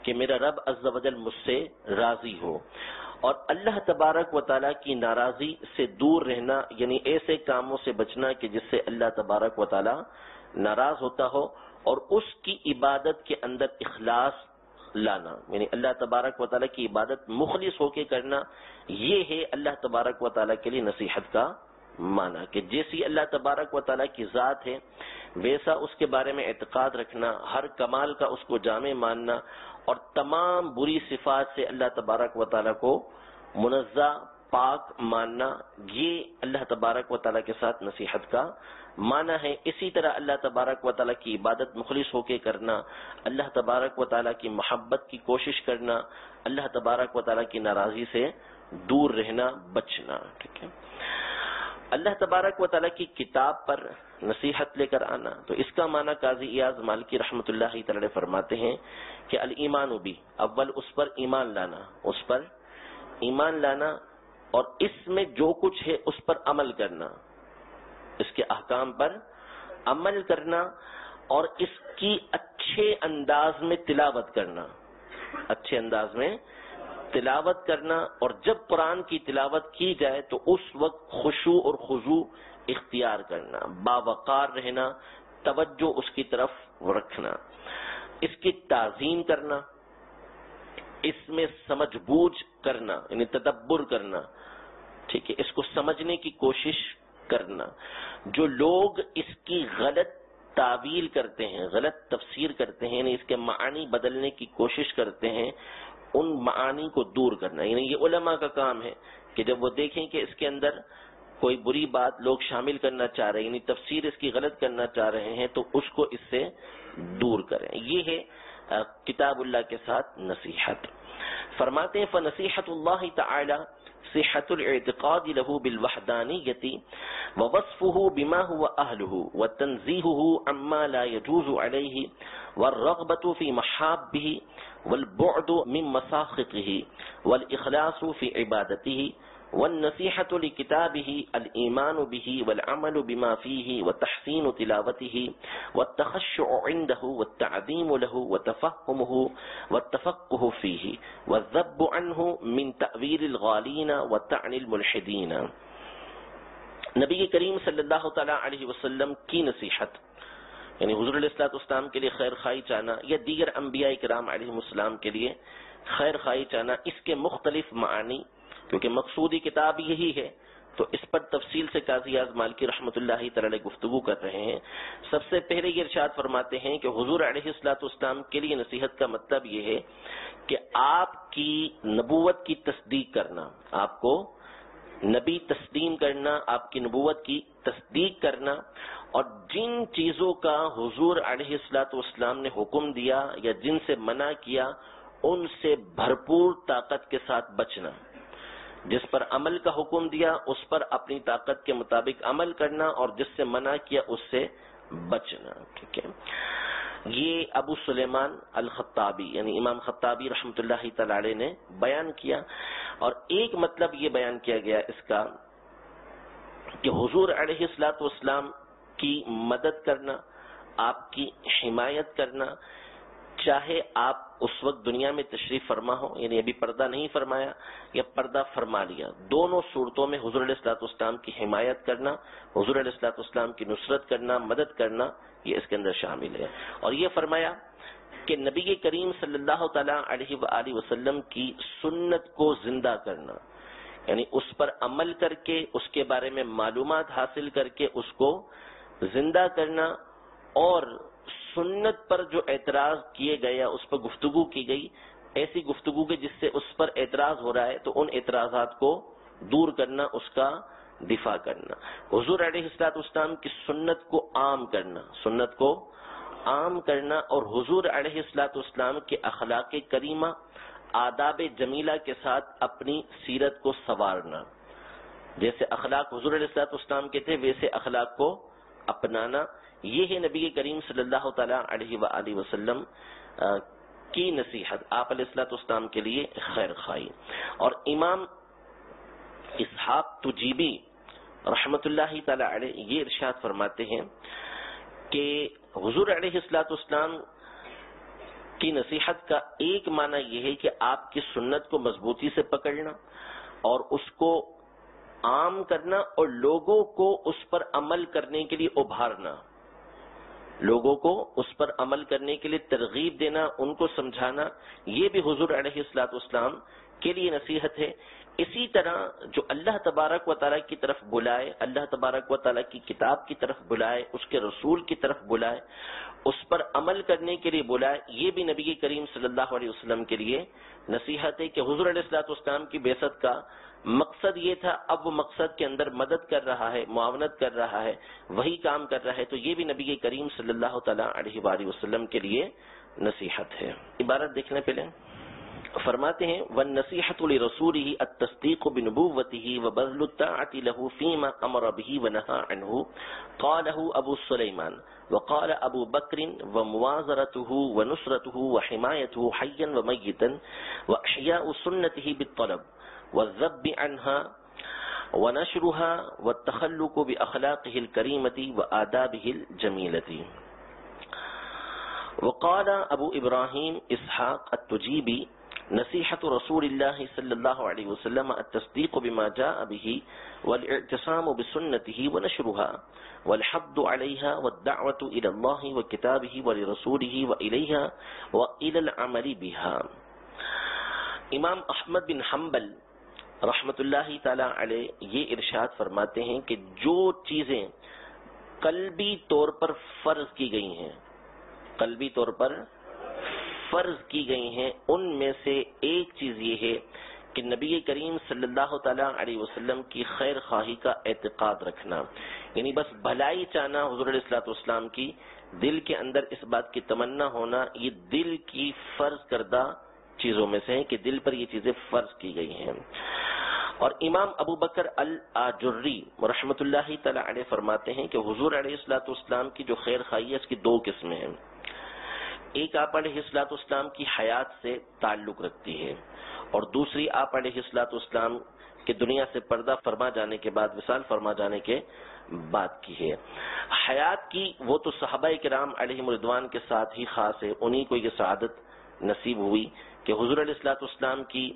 کہ میرا رب عز و جل مجھ سے راضی ہو، اور اللہ تبارک و تعالیٰ کی ناراضی سے دور رہنا یعنی ایسے کاموں سے بچنا کہ جس سے اللہ تبارک و تعالیٰ ناراض ہوتا ہو، اور اس کی عبادت کے اندر اخلاص لانا، یعنی اللہ تبارک و تعالیٰ کی عبادت مخلص ہو کے کرنا. یہ ہے اللہ تبارک و تعالیٰ کے لیے نصیحت کا معنی، کہ جیسی اللہ تبارک و تعالیٰ کی ذات ہے ویسا اس کے بارے میں اعتقاد رکھنا، ہر کمال کا اس کو جامع ماننا، اور تمام بری صفات سے اللہ تبارک و تعالیٰ کو منزہ پاک ماننا. یہ اللہ تبارک و تعالیٰ کے ساتھ نصیحت کا معنی ہے. اسی طرح اللہ تبارک و تعالیٰ کی عبادت مخلص ہو کے کرنا، اللہ تبارک و تعالیٰ کی محبت کی کوشش کرنا، اللہ تبارک و تعالیٰ کی ناراضی سے دور رہنا، بچنا. ٹھیک ہے. اللہ تبارک و تعالیٰ کی کتاب پر نصیحت لے کر آنا، تو اس کا معنی قاضی ایاز مالکی رحمۃ اللہ تعالی فرماتے ہیں کہ الایمان بھی، اول اس پر ایمان لانا، اس پر ایمان لانا اور اس میں جو کچھ ہے اس پر عمل کرنا، اس کے احکام پر عمل کرنا، اور اس کی اچھے انداز میں تلاوت کرنا، اچھے انداز میں تلاوت کرنا. اور جب قرآن کی تلاوت کی جائے تو اس وقت خشوع اور خضوع اختیار کرنا، باوقار رہنا، توجہ اس کی طرف رکھنا، اس کی تعظیم کرنا، اس میں سمجھ بوجھ کرنا یعنی تدبر کرنا. ٹھیک ہے. اس کو سمجھنے کی کوشش کرنا. جو لوگ اس کی غلط تعویل کرتے ہیں، غلط تفسیر کرتے ہیں، یعنی اس کے معانی بدلنے کی کوشش کرتے ہیں، ان معانی کو دور کرنا. یعنی یہ علماء کا کام ہے کہ جب وہ دیکھیں کہ اس کے اندر کوئی بری بات لوگ شامل کرنا چاہ رہے ہیں، یعنی تفسیر اس کی غلط کرنا چاہ رہے ہیں، تو اس کو اس سے دور کریں. یہ ہے کتاب اللہ کے ساتھ نصیحت. فرماتے ہیں فنصیحت اللہ تعالی صحت الاعتقاد له بالوحدانیت ووصفه بما هو اهله وتنزیہه عما لا يجوز علیہ والرغبۃ فی محابه والبعد من مساخطه والاخلاص فی عبادته والنصیحة لکتابه الایمان به والعمل بما فيه وتحسین تلاوته والتخشع عنده والتعظیم له وتفهمه والتفقه فيه والذب عنه من تأویل الغالین وطعن الملحدین. نبی کریم صلی اللہ تعالی علیہ وسلم کی نصیحت یعنی حضور علیہ الصلوۃ والسلام کے لیے خیر خواہی چاہنا یا دیگر انبیاء کرام علیہم السلام کے لیے خیر خواہی چاہنا، اس کے مختلف معانی، کیونکہ مقصودی کتاب یہی ہے تو اس پر تفصیل سے قاضی اعظم مالکی رحمۃ اللہ تعالی گفتگو کر رہے ہیں. سب سے پہلے یہ ارشاد فرماتے ہیں کہ حضور علیہ الصلوۃ والسلام کے لیے نصیحت کا مطلب یہ ہے کہ آپ کی نبوت کی تصدیق کرنا، آپ کو نبی تسلیم کرنا، آپ کی نبوت کی تصدیق کرنا، اور جن چیزوں کا حضور علیہ الصلوۃ والسلام نے حکم دیا یا جن سے منع کیا ان سے بھرپور طاقت کے ساتھ بچنا. جس پر عمل کا حکم دیا اس پر اپنی طاقت کے مطابق عمل کرنا، اور جس سے منع کیا اس سے بچنا. ٹھیک ہے. یہ ابو سلیمان الخطابی یعنی امام خطابی رحمۃ اللہ تعالی علیہ نے بیان کیا. اور ایک مطلب یہ بیان کیا گیا اس کا کہ حضور علیہ الصلوۃ والسلام کی مدد کرنا، آپ کی حمایت کرنا، چاہے آپ اس وقت دنیا میں تشریف فرما ہو، یعنی ابھی پردہ نہیں فرمایا یا پردہ فرما لیا، دونوں صورتوں میں حضور علیہ الصلوۃ والسلام کی حمایت کرنا، حضور علیہ الصلوۃ والسلام کی نصرت کرنا، مدد کرنا، یہ اس کے اندر شامل ہے. اور یہ فرمایا کہ نبی کریم صلی اللہ تعالی علیہ وآلہ وسلم کی سنت کو زندہ کرنا، یعنی اس پر عمل کر کے اس کے بارے میں معلومات حاصل کر کے اس کو زندہ کرنا، اور سنت پر جو اعتراض کیے گئے یا اس پر گفتگو کی گئی، ایسی گفتگو کے جس سے اس پر اعتراض ہو رہا ہے تو ان اعتراضات کو دور کرنا، اس کا دفاع کرنا. حضور علیہ الصلوۃ والسلام کی سنت کو عام کرنا، سنت کو عام کرنا، اور حضور علیہ الصلوۃ والسلام کے اخلاق کریمہ، آداب جمیلہ کے ساتھ اپنی سیرت کو سنوارنا. جیسے اخلاق حضور علیہ الصلوۃ والسلام کے تھے ویسے اخلاق کو اپنانا. یہ ہے نبی کریم صلی اللہ تعالی علیہ وآلہ وسلم کی نصیحت، آپ علیہ الصلوۃ والسلام کے لیے خیر خواہی. اور امام اسحاق تجیبی رحمۃ اللہ تعالی علیہ یہ ارشاد فرماتے ہیں کہ حضور علیہ الصلوۃ والسلام کی نصیحت کا ایک معنی یہ ہے کہ آپ کی سنت کو مضبوطی سے پکڑنا اور اس کو عام کرنا اور لوگوں کو اس پر عمل کرنے کے لیے ابھارنا، لوگوں کو اس پر عمل کرنے کے لیے ترغیب دینا، ان کو سمجھانا، یہ بھی حضور علیہ الصلوۃ والسلام کے لیے نصیحت ہے۔ اسی طرح جو اللہ تبارک و تعالیٰ کی طرف بلائے، اللہ تبارک و تعالیٰ کی کتاب کی طرف بلائے، اس کے رسول کی طرف بلائے، اس پر عمل کرنے کے لیے بلائے، یہ بھی نبی کریم صلی اللہ علیہ وسلم کے لیے نصیحت ہے کہ حضور علیہ الصلوۃ والسلام کی بعثت کا مقصد یہ تھا، اب وہ مقصد کے اندر مدد کر رہا ہے، معاونت کر رہا ہے، وہی کام کر رہا ہے، تو یہ بھی نبی کریم صلی اللہ تعالیٰ علیہ وآلہ وسلم کے لیے نصیحت ہے۔ عبارت دیکھنے پہلے فرماتے ہیں وَالنَّصِيحَةُ لِرَسُولِهِ التَّصْدِيقُ بِنُبُوَّتِهِ وَبَذْلُ الطَّاعَةِ لَهُ فِيمَا أَمَرَ بِهِ وَنَهَى عَنْهُ قَالَهُ أَبُو سُلَيْمَانَ وَقَالَ أَبُو بَكْرٍ وَمُوَازَرَتُهُ وَنُصْرَتُهُ وَحِمَايَتُهُ حَيًّا وَمَيِّتًا وَإِحْيَاءُ سُنَّتِهِ بِالطَّلَبِ وَالذَّبِّ عَنْهَا وَنَشْرُهَا وَالتَّخَلُّقُ بِأَخْلَاقِهِ الْكَرِيمَةِ وَآدَابِهِ الْجَمِيلَةِ وقال ابو ابراہیم اسحاق التجیبی نصیحت رسول اللہ صلی اللہ علیہ وسلم التصدیق بما جاء به والاعتصام بسنته ونشرها والحض عليها والدعوة الى الله وكتابه ولرسوله واليها والى العمل بها۔ امام احمد بن حنبل رحمت اللہ تعالی علیہ یہ ارشاد فرماتے ہیں کہ جو چیزیں قلبی طور پر فرض کی گئی ہیں، قلبی طور پر فرض کی گئی ہیں، ان میں سے ایک چیز یہ ہے کہ نبی کریم صلی اللہ تعالیٰ علیہ وسلم کی خیر خواہی کا اعتقاد رکھنا، یعنی بس بھلائی چاہنا، حضور علیہ الصلوۃ والسلام کی دل کے اندر اس بات کی تمنا ہونا، یہ دل کی فرض کردہ چیزوں میں سے ہے کہ دل پر یہ چیزیں فرض کی گئی ہیں۔ اور امام ابو بکر الآجری رحمۃ اللہ تعالیٰ علیہ فرماتے ہیں کہ حضور علیہ الصلوۃ والسلام کی جو خیر خواہی ہے اس کی دو قسمیں ہیں، ایک آپ علیہ الصلوۃ والسلام کی حیات سے تعلق رکھتی ہے اور دوسری آپ علیہ الصلوۃ والسلام کے دنیا سے پردہ فرما جانے کے بعد، وصال فرما جانے کے بعد کی ہے۔ حیات کی وہ تو صحابہ کرام علیہم رضوان کے ساتھ ہی خاص ہے، انہی کو یہ سعادت نصیب ہوئی کہ حضور علیہ الصلوۃ والسلام کی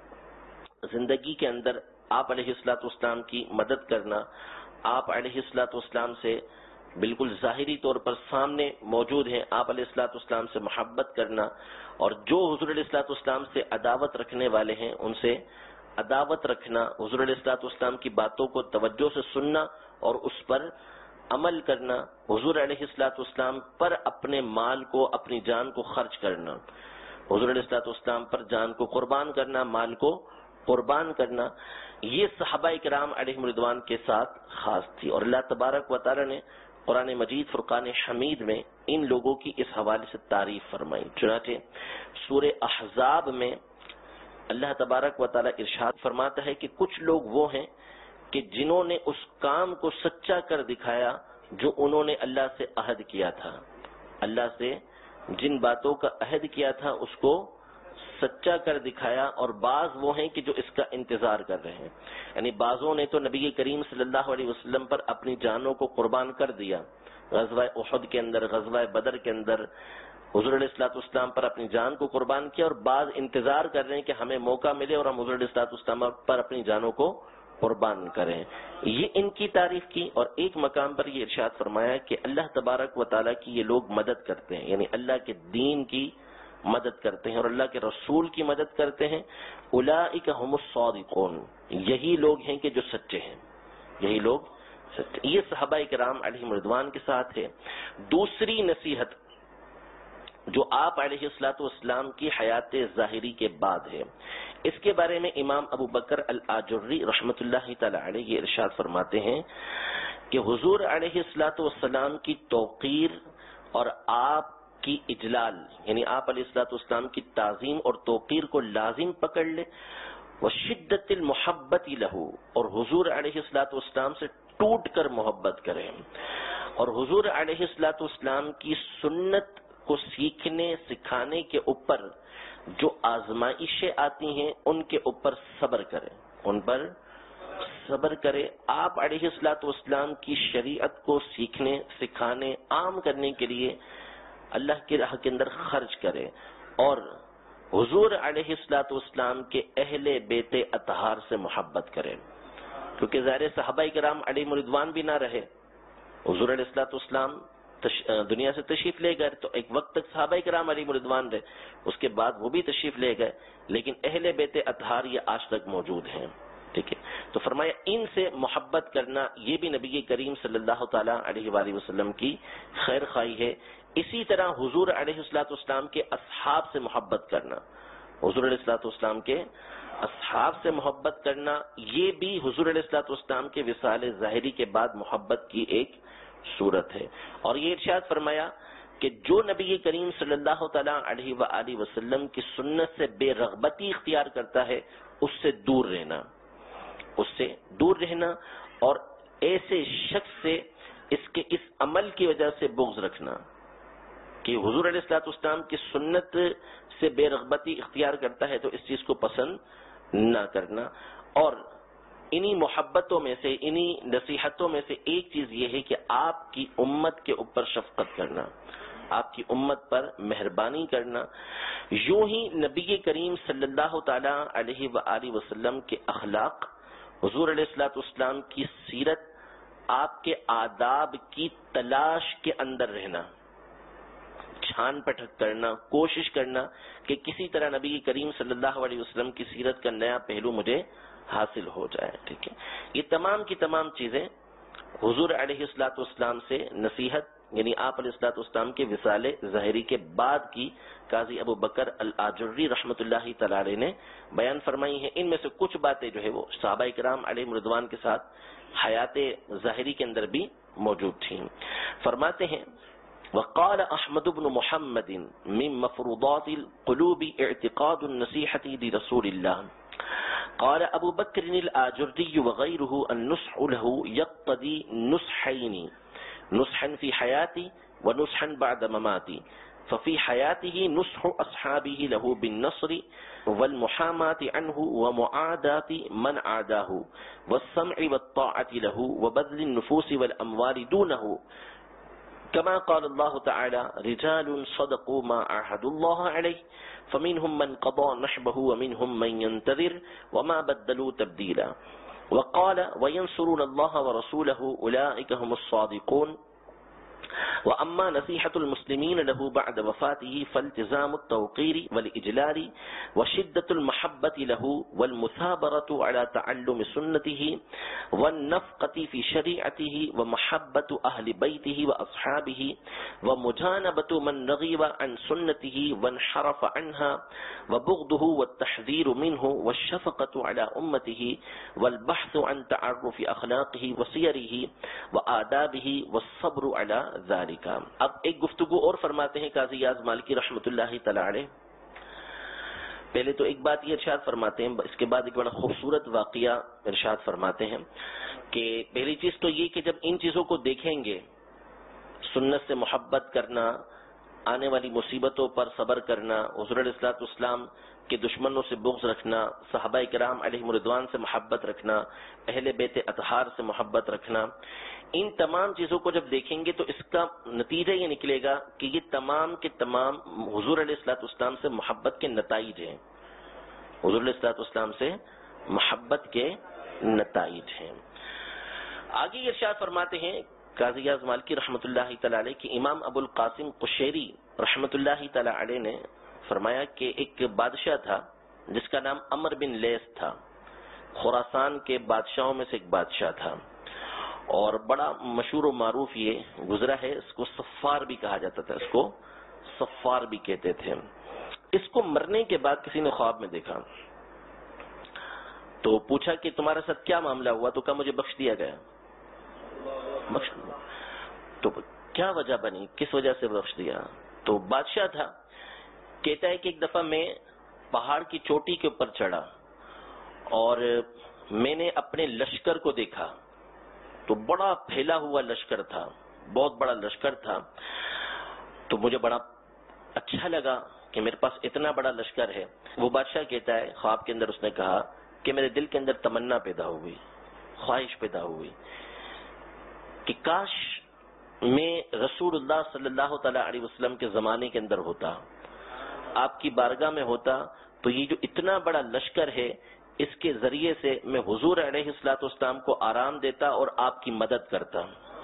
زندگی کے اندر آپ علیہ الصلوۃ والسلام کی مدد کرنا، آپ علیہ الصلوۃ والسلام سے بالکل ظاہری طور پر سامنے موجود ہیں، آپ علیہ الصلوۃ والسلام سے محبت کرنا، اور جو حضور علیہ الصلوۃ والسلام سے عداوت رکھنے والے ہیں ان سے عداوت رکھنا، حضور علیہ الصلوۃ والسلام کی باتوں کو توجہ سے سننا اور اس پر عمل کرنا، حضور علیہ الصلوۃ والسلام پر اپنے مال کو، اپنی جان کو خرچ کرنا، حضور علیہ الصلوۃ والسلام پر جان کو قربان کرنا، مال کو قربان کرنا، یہ صحابہ کرام علیہم رضوان کے ساتھ خاص تھی۔ اور اللہ تبارک و تعالی نے قرآن مجید فرقان حمید میں ان لوگوں کی اس حوالے سے تعریف فرمائی۔ چنانچہ سورہ احزاب میں اللہ تبارک و تعالی ارشاد فرماتا ہے کہ کچھ لوگ وہ ہیں کہ جنہوں نے اس کام کو سچا کر دکھایا جو انہوں نے اللہ سے عہد کیا تھا، اللہ سے جن باتوں کا عہد کیا تھا اس کو سچا کر دکھایا، اور بعض وہ ہیں کہ جو اس کا انتظار کر رہے ہیں، یعنی بعضوں نے تو نبی کریم صلی اللہ علیہ وسلم پر اپنی جانوں کو قربان کر دیا، غزوہ احد کے اندر، غزوہ بدر کے اندر حضور علیہ الصلوۃ والسلام پر اپنی جان کو قربان کیا، اور بعض انتظار کر رہے ہیں کہ ہمیں موقع ملے اور ہم حضور علیہ الصلوۃ والسلام پر اپنی جانوں کو قربان کریں۔ یہ ان کی تعریف کی، اور ایک مقام پر یہ ارشاد فرمایا کہ اللہ تبارک و تعالیٰ کی یہ لوگ مدد کرتے ہیں، یعنی اللہ کے دین کی مدد کرتے ہیں اور اللہ کے رسول کی مدد کرتے ہیں، اولئک هم الصادقون، یہی لوگ ہیں کہ جو سچے ہیں، یہی لوگ سچے۔ یہ صحابہ کرام علیہم رضوان کے ساتھ ہے۔ دوسری نصیحت جو آپ علیہ الصلوۃ والسلام کی حیات ظاہری کے بعد ہے، اس کے بارے میں امام ابو بکر الآجری رحمۃ اللہ تعالی علیہ یہ ارشاد فرماتے ہیں کہ حضور علیہ الصلوۃ والسلام کی توقیر اور آپ کی اجلال، یعنی آپ علیہ الصلوۃ والسلام کی تعظیم اور توقیر کو لازم پکڑ لے، وشدت المحبت لہ، اور حضور علیہ الصلوۃ والسلام سے ٹوٹ کر محبت کریں، اور حضور علیہ الصلوۃ والسلام کی سنت کو سیکھنے سکھانے کے اوپر جو آزمائشیں آتی ہیں ان کے اوپر صبر کریں، ان پر صبر کرے، آپ علیہ الصلوۃ والسلام کی شریعت کو سیکھنے سکھانے عام کرنے کے لیے اللہ کی راہ کے اندر خرچ کرے، اور حضور علیہ الصلوۃ والسلام کے اہل بیت اطہار سے محبت کرے، کیونکہ ظاہر صحابہ کرام علیہم رضوان بھی نہ رہے، حضور علیہ الصلوۃ والسلام دنیا سے تشریف لے گئے تو ایک وقت تک صحابہ کرام علیہم رضوان رہے، اس کے بعد وہ بھی تشریف لے گئے، لیکن اہل بیت اطہار یہ آج تک موجود ہیں، ٹھیک ہے۔ تو فرمایا ان سے محبت کرنا یہ بھی نبی کریم صلی اللہ تعالی علیہ وآلہ وسلم کی خیر خواہی ہے۔ اسی طرح حضور علیہ الصلوۃ والسلام کے اصحاب سے محبت کرنا، حضور علیہ الصلوۃ والسلام کے اصحاب سے محبت کرنا یہ بھی حضور علیہ الصلوۃ والسلام کے وصال ظاہری کے بعد محبت کی ایک صورت ہے۔ اور یہ ارشاد فرمایا کہ جو نبی کریم صلی اللہ تعالی علیہ وآلہ وسلم کی سنت سے بے رغبتی اختیار کرتا ہے اس سے دور رہنا، اس سے دور رہنا اور ایسے شخص سے اس کے اس عمل کی وجہ سے بغض رکھنا کہ حضور علیہ الصلوۃ والسلام کی سنت سے بے رغبتی اختیار کرتا ہے تو اس چیز کو پسند نہ کرنا۔ اور انہی محبتوں میں سے، انہی نصیحتوں میں سے ایک چیز یہ ہے کہ آپ کی امت کے اوپر شفقت کرنا، آپ کی امت پر مہربانی کرنا۔ یوں ہی نبی کریم صلی اللہ تعالی علیہ وآلہ وسلم کے اخلاق، حضور علیہ الصلوۃ والسلام کی سیرت، آپ کے آداب کی تلاش کے اندر رہنا، چھان پٹک کرنا، کوشش کرنا کہ کسی طرح نبی کریم صلی اللہ علیہ وسلم کی سیرت کا نیا پہلو مجھے حاصل ہو جائے، ٹھیک ہے۔ یہ تمام کی تمام چیزیں حضور علیہ الصلوۃ والسلام سے نصیحت، یعنی آپ علیہ الصلوۃ والسلام کے وصال ظاہری کے بعد کی قاضی ابو بکر الآجری رحمۃ اللہ تعالی علیہ نے بیان فرمائی ہیں۔ ان میں سے کچھ باتیں جو ہے وہ صحابہ کرام علیہم رضوان کے ساتھ حیات ظاہری کے اندر بھی موجود تھیں۔ فرماتے ہیں وقال احمد بن محمد من مفروضات القلوب اعتقاد النصيحة لرسول الله قال ابو بكر الآجردي وغيره النصح له يقتضي نصحين، نصحا في حياتي ونصحا بعد مماتي، ففي حياته نصح اصحابه له بالنصر والمحاماة عنه ومعاداة من عاداه والسمع والطاعة له وبذل النفوس والاموال دونه، كما قال الله تعالى رجال صدقوا ما عاهدوا الله عليه فمنهم من قضى نحبه ومنهم من ينتظر وما بدلوا تبديلا، وقال وينصرون الله ورسوله أولئك هم الصادقون، وأما نصيحة المسلمين له بعد وفاته فالتزام التوقير والإجلال وشدة المحبة له والمثابرة على تعلم سنته والنفقة في شريعته ومحبة أهل بيته وأصحابه ومجانبة من رغب عن سنته وانحرف عنها وبغضه والتحذير منه والشفقة على أمته والبحث عن تعرف أخلاقه وسيره وآدابه والصبر على ذالک۔ اب ایک گفتگو اور فرماتے ہیں قاضی یاز مالکی رحمۃ اللہ تعالی علیہ۔ پہلے تو ایک بات یہ ارشاد فرماتے ہیں، اس کے بعد ایک بڑا خوبصورت واقعہ ارشاد فرماتے ہیں کہ پہلی چیز تو یہ کہ جب ان چیزوں کو دیکھیں گے، سنت سے محبت کرنا، آنے والی مصیبتوں پر صبر کرنا، حضور علیہ الصلوۃ والسلام کے دشمنوں سے بغض رکھنا، صحابہ کرام علیہم رضوان سے محبت رکھنا، اہل بیت اطہار سے محبت رکھنا، ان تمام چیزوں کو جب دیکھیں گے تو اس کا نتیجہ یہ نکلے گا کہ یہ تمام کے تمام حضور علیہ الصلوۃ والسلام سے محبت کے نتائج ہیں، حضور علیہ الصلوۃ والسلام سے محبت کے نتائج ہیں۔ آگے ارشاد فرماتے ہیں قاضی یاز مالکی رحمۃ اللہ تعالی علیہ کہ امام ابو القاسم قشیری رحمۃ اللہ تعالی علیہ نے فرمایا کہ ایک بادشاہ تھا جس کا نام عمر بن لیث تھا، خراسان کے بادشاہوں میں سے ایک بادشاہ تھا، اور بڑا مشہور و معروف یہ گزرا ہے، اس کو صفار بھی کہا جاتا تھا، اس کو صفار بھی کہتے تھے۔ اس کو مرنے کے بعد کسی نے خواب میں دیکھا تو پوچھا کہ تمہارے ساتھ کیا معاملہ ہوا؟ تو کہا مجھے بخش دیا گیا۔ بخش دیا تو کیا وجہ بنی، کس وجہ سے بخش دیا؟ تو بادشاہ تھا، کہتا ہے کہ ایک دفعہ میں پہاڑ کی چوٹی کے اوپر چڑھا اور میں نے اپنے لشکر کو دیکھا تو بڑا پھیلا ہوا لشکر تھا، بہت بڑا لشکر تھا، تو مجھے بڑا اچھا لگا کہ میرے پاس اتنا بڑا لشکر ہے۔ وہ بادشاہ کہتا ہے خواب کے اندر اس نے کہا کہ میرے دل کے اندر تمنا پیدا ہوئی، خواہش پیدا ہوئی کہ کاش میں رسول اللہ صلی اللہ تعالی علیہ وسلم کے زمانے کے اندر ہوتا آپ کی بارگاہ میں ہوتا تو یہ جو اتنا بڑا لشکر ہے اس کے ذریعے سے میں حضور علیہ الصلوۃ والسلام کو آرام دیتا اور آپ کی مدد کرتا.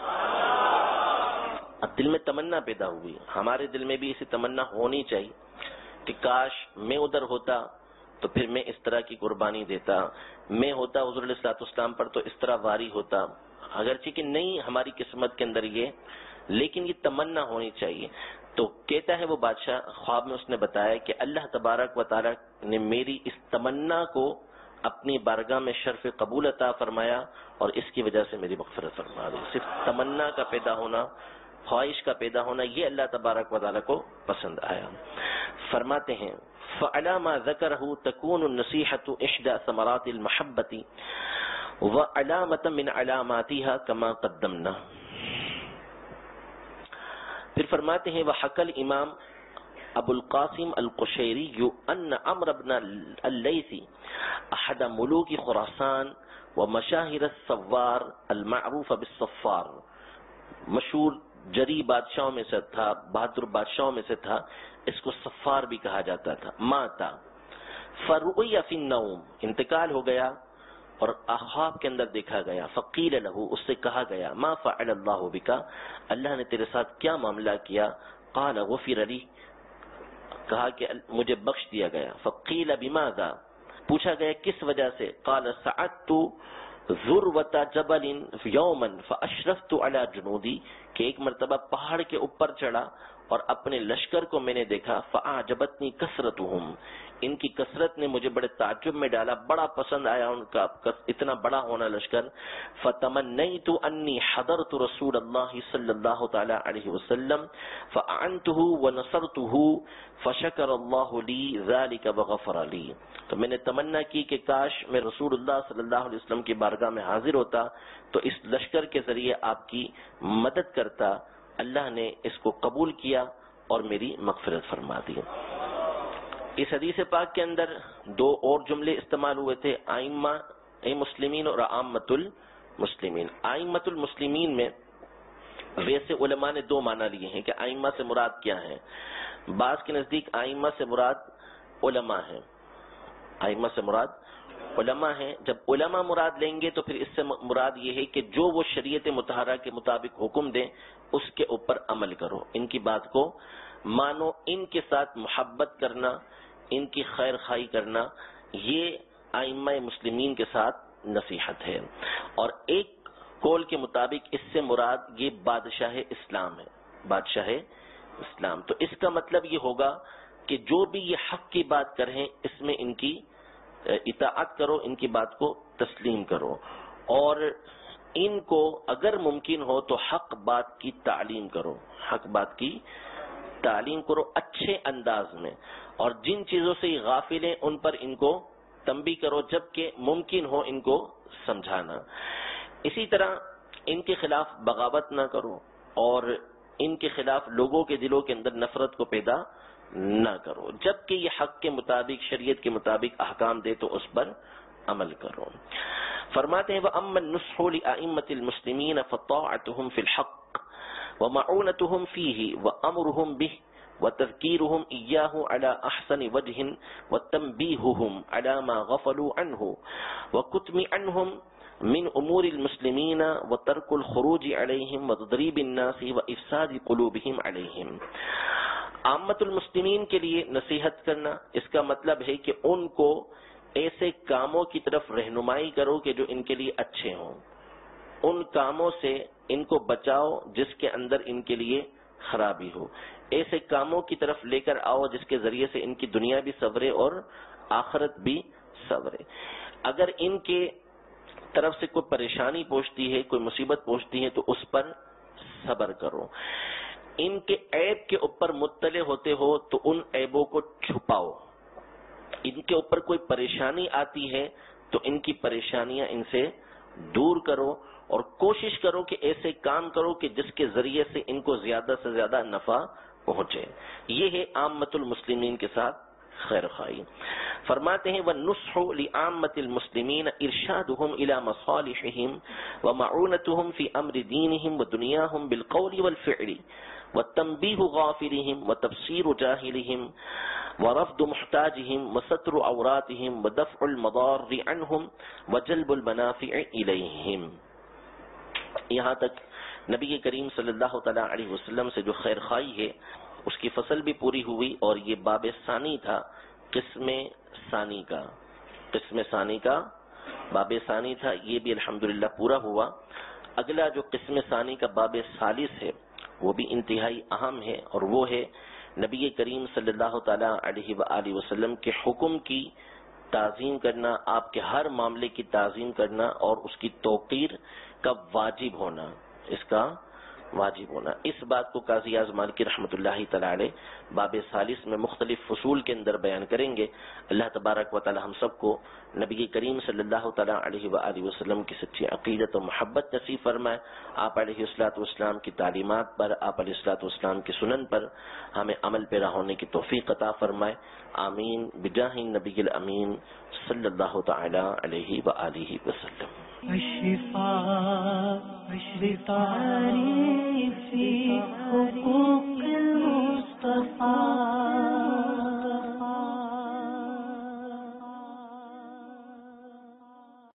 اب دل میں تمنا پیدا ہوئی, ہمارے دل میں بھی ایسی تمنا ہونی چاہیے کہ کاش میں ادھر ہوتا تو پھر میں اس طرح کی قربانی دیتا, میں ہوتا حضور علیہ الصلوۃ والسلام پر تو اس طرح واری ہوتا. اگرچہ کہ نہیں ہماری قسمت کے اندر یہ, لیکن یہ تمنا ہونی چاہیے. تو کہتا ہے وہ بادشاہ, خواب میں اس نے بتایا کہ اللہ تبارک و تعالی نے میری اس تمنا کو اپنی بارگاہ میں شرف قبول عطا فرمایا اور اس کی وجہ سے میری مغفرت فرما دی. صرف تمنا کا پیدا ہونا, خواہش کا پیدا ہونا, یہ اللہ تبارک و تعالی کو پسند آیا. فرماتے ہیں فعلی ما ذکرہ تکون النصیحۃ احدی ثمرات المحبۃ وعلامۃ من علاماتها کما قدمنا. پھر فرماتے ہیں وحکی الامام ابو القاسم القشیری ان عمرو بن اللیث احد ملوک خراسان ومشاہیر الثوار المعروف بالصفار, مشہور جری بادشاہوں میں سے تھا, بہادر بادشاہوں میں سے تھا, اس کو صفار بھی کہا جاتا تھا. ماتا فرؤی فی النوم, انتقال ہو گیا اور خواب کے اندر دیکھا گیا. فقیل لہو, اس سے کہا گیا ما فعل اللہ بک, اللہ نے تیرے ساتھ کیا معاملہ کیا. قال غفر لی, کہا کہ مجھے بخش دیا گیا. فقیل بماذا, پوچھا گیا کس وجہ سے. قال صعدت ذروۃ جبل یوما فاشرفت علی جنودی, کہ ایک مرتبہ پہاڑ کے اوپر چڑھا اور اپنے لشکر کو میں نے دیکھا. فاعجبتنی کثرتهم, ان کی کثرت نے مجھے بڑے تعجب میں ڈالا, بڑا پسند آیا ان کا اتنا بڑا ہونا لشکر. فتمنیت انی حضرت رسول اللہ صلی اللہ تعالی علیہ وسلم فاعنته ونصرته فشکر اللہ لی ذلک وغفر لی. تو میں نے تمنا کی کہ کاش میں رسول اللہ صلی اللہ علیہ وسلم کی بارگاہ میں حاضر ہوتا تو اس لشکر کے ذریعے آپ کی مدد کرتا. اللہ نے اس کو قبول کیا اور میری مغفرت فرما دی. اس حدیث پاک کے اندر دو اور جملے استعمال ہوئے تھے, ائمہ مسلمین اور عامۃ المسلمین. ائمۃ المسلمین میں ویسے علماء نے دو معنی لیے ہیں کہ ائمہ سے مراد کیا ہے. بعض کے نزدیک ائمہ سے مراد علماء ہیں, ائمہ سے مراد علماء ہیں. جب علماء مراد لیں گے تو پھر اس سے مراد یہ ہے کہ جو وہ شریعت مطہرہ کے مطابق حکم دیں اس کے اوپر عمل کرو, ان کی بات کو مانو, ان کے ساتھ محبت کرنا, ان کی خیر خواہی کرنا, یہ ائمہ مسلمین کے ساتھ نصیحت ہے. اور ایک قول کے مطابق اس سے مراد یہ بادشاہ اسلام ہے, بادشاہ اسلام. تو اس کا مطلب یہ ہوگا کہ جو بھی یہ حق کی بات کریں اس میں ان کی اطاعت کرو, ان کی بات کو تسلیم کرو, اور ان کو اگر ممکن ہو تو حق بات کی تعلیم کرو, حق بات کی تعلیم کرو اچھے انداز میں, اور جن چیزوں سے یہ غافل ہیں ان پر ان کو تنبیہ کرو جبکہ ممکن ہو ان کو سمجھانا. اسی طرح ان کے خلاف بغاوت نہ کرو اور ان کے خلاف لوگوں کے دلوں کے اندر نفرت کو پیدا نہ کرو, جبکہ یہ حق کے مطابق شریعت کے مطابق احکام دے تو اس پر عمل کرو. فرماتے ہیں وَأَمَّا النُّصْحُ لِأَئِمَّةِ الْمُسْلِمِينَ فَطَاعَتُهُمْ فِي الْحَقِّ وَمَعُونَتُهُمْ فِيهِ وَأَمْرُهُمْ بِهِ وَتَذْكِيرُهُمْ إِيَّاهُ عَلَى أَحْسَنِ وَجْهٍ وَتَنْبِيهُهُمْ عَلَى مَا غَفَلُوا عَنْهُ وَكُتْمِ عَنْهُمْ مِنْ أُمُورِ الْمُسْلِمِينَ وَتَرْكُ الْخُرُوجِ عَلَيْهِمْ وَتَضْرِيبِ النَّاسِ وَإِفْسَادِ قُلُوبِهِمْ عَلَيْهِمْ. عامت المسلمین کے لیے نصیحت کرنا, اس کا مطلب ہے کہ ان کو ایسے کاموں کی طرف رہنمائی کرو کہ جو ان کے لیے اچھے ہوں, ان کاموں سے ان کو بچاؤ جس کے اندر ان کے لیے خرابی ہو, ایسے کاموں کی طرف لے کر آؤ جس کے ذریعے سے ان کی دنیا بھی سنورے اور آخرت بھی سنورے. اگر ان کے طرف سے کوئی پریشانی پہنچتی ہے, کوئی مصیبت پہنچتی ہے تو اس پر صبر کرو. ان کے عیب کے اوپر مطلع ہوتے ہو تو ان عیبوں کو چھپاؤ. ان کے اوپر کوئی پریشانی آتی ہے تو ان کی پریشانیاں ان سے دور کرو اور کوشش کرو کہ ایسے کام کرو کہ جس کے ذریعے سے ان کو زیادہ سے زیادہ نفع پہنچے. یہ ہے عامت المسلمین کے ساتھ خیر خواہی. فرماتے ہیں وَالنُّصْحُ لِعَامَّةِ الْمُسْلِمِينَ إِرْشَادُهُمْ إِلَى مَصَالِحِهِمْ وَمَعُونَتُهُمْ فِي أَمْرِ دِينِهِمْ وَدُنْيَاهُمْ بِالْقَوْلِ وَالْفِعْلِ وَتَنْبِيهُ غَافِلِهِمْ وَتَبْصِيرُ جَاهِلِهِمْ ورفض محتاجهم وستر عوراتهم ودفع المضار عنهم وجلب المنافع إليهم. یہاں تک نبی کریم صلی اللہ تعالی علیہ وسلم سے جو خیر خواہی ہے اس کی فصل بھی پوری ہوئی، اور یہ باب ثانی تھا قسم ثانی کا قسم ثانی کا باب ثانی تھا، یہ بھی الحمدللہ پورا ہوا. اگلا جو قسم ثانی کا باب ثالث ہے وہ بھی انتہائی اہم ہے، اور وہ ہے نبی کریم صلی اللہ تعالی علیہ وآلہ وسلم کے حکم کی تعظیم کرنا، آپ کے ہر معاملے کی تعظیم کرنا اور اس کی توقیر کا واجب ہونا، اس کا واجب ہونا. اس بات کو قاضی اعظم مالکی رحمۃ اللہ تعالی علیہ باب ثالث میں مختلف فصول کے اندر بیان کریں گے. اللہ تبارک و تعالی ہم سب کو نبی کریم صلی اللہ تعالی علیہ وآلہ وسلم کی سچی عقیدت و محبت نصیب فرمائے. آپ علیہ الصلوۃ والسلام کی تعلیمات پر، آپ علیہ الصلوۃ والسلام کی سنن پر ہمیں عمل پیرا ہونے کی توفیق عطا فرمائے. آمین بجاہ النبی الامین صلی اللہ تعالی علیہ وآلہ وسلم. الشفاء عشر تعریف فی حقوق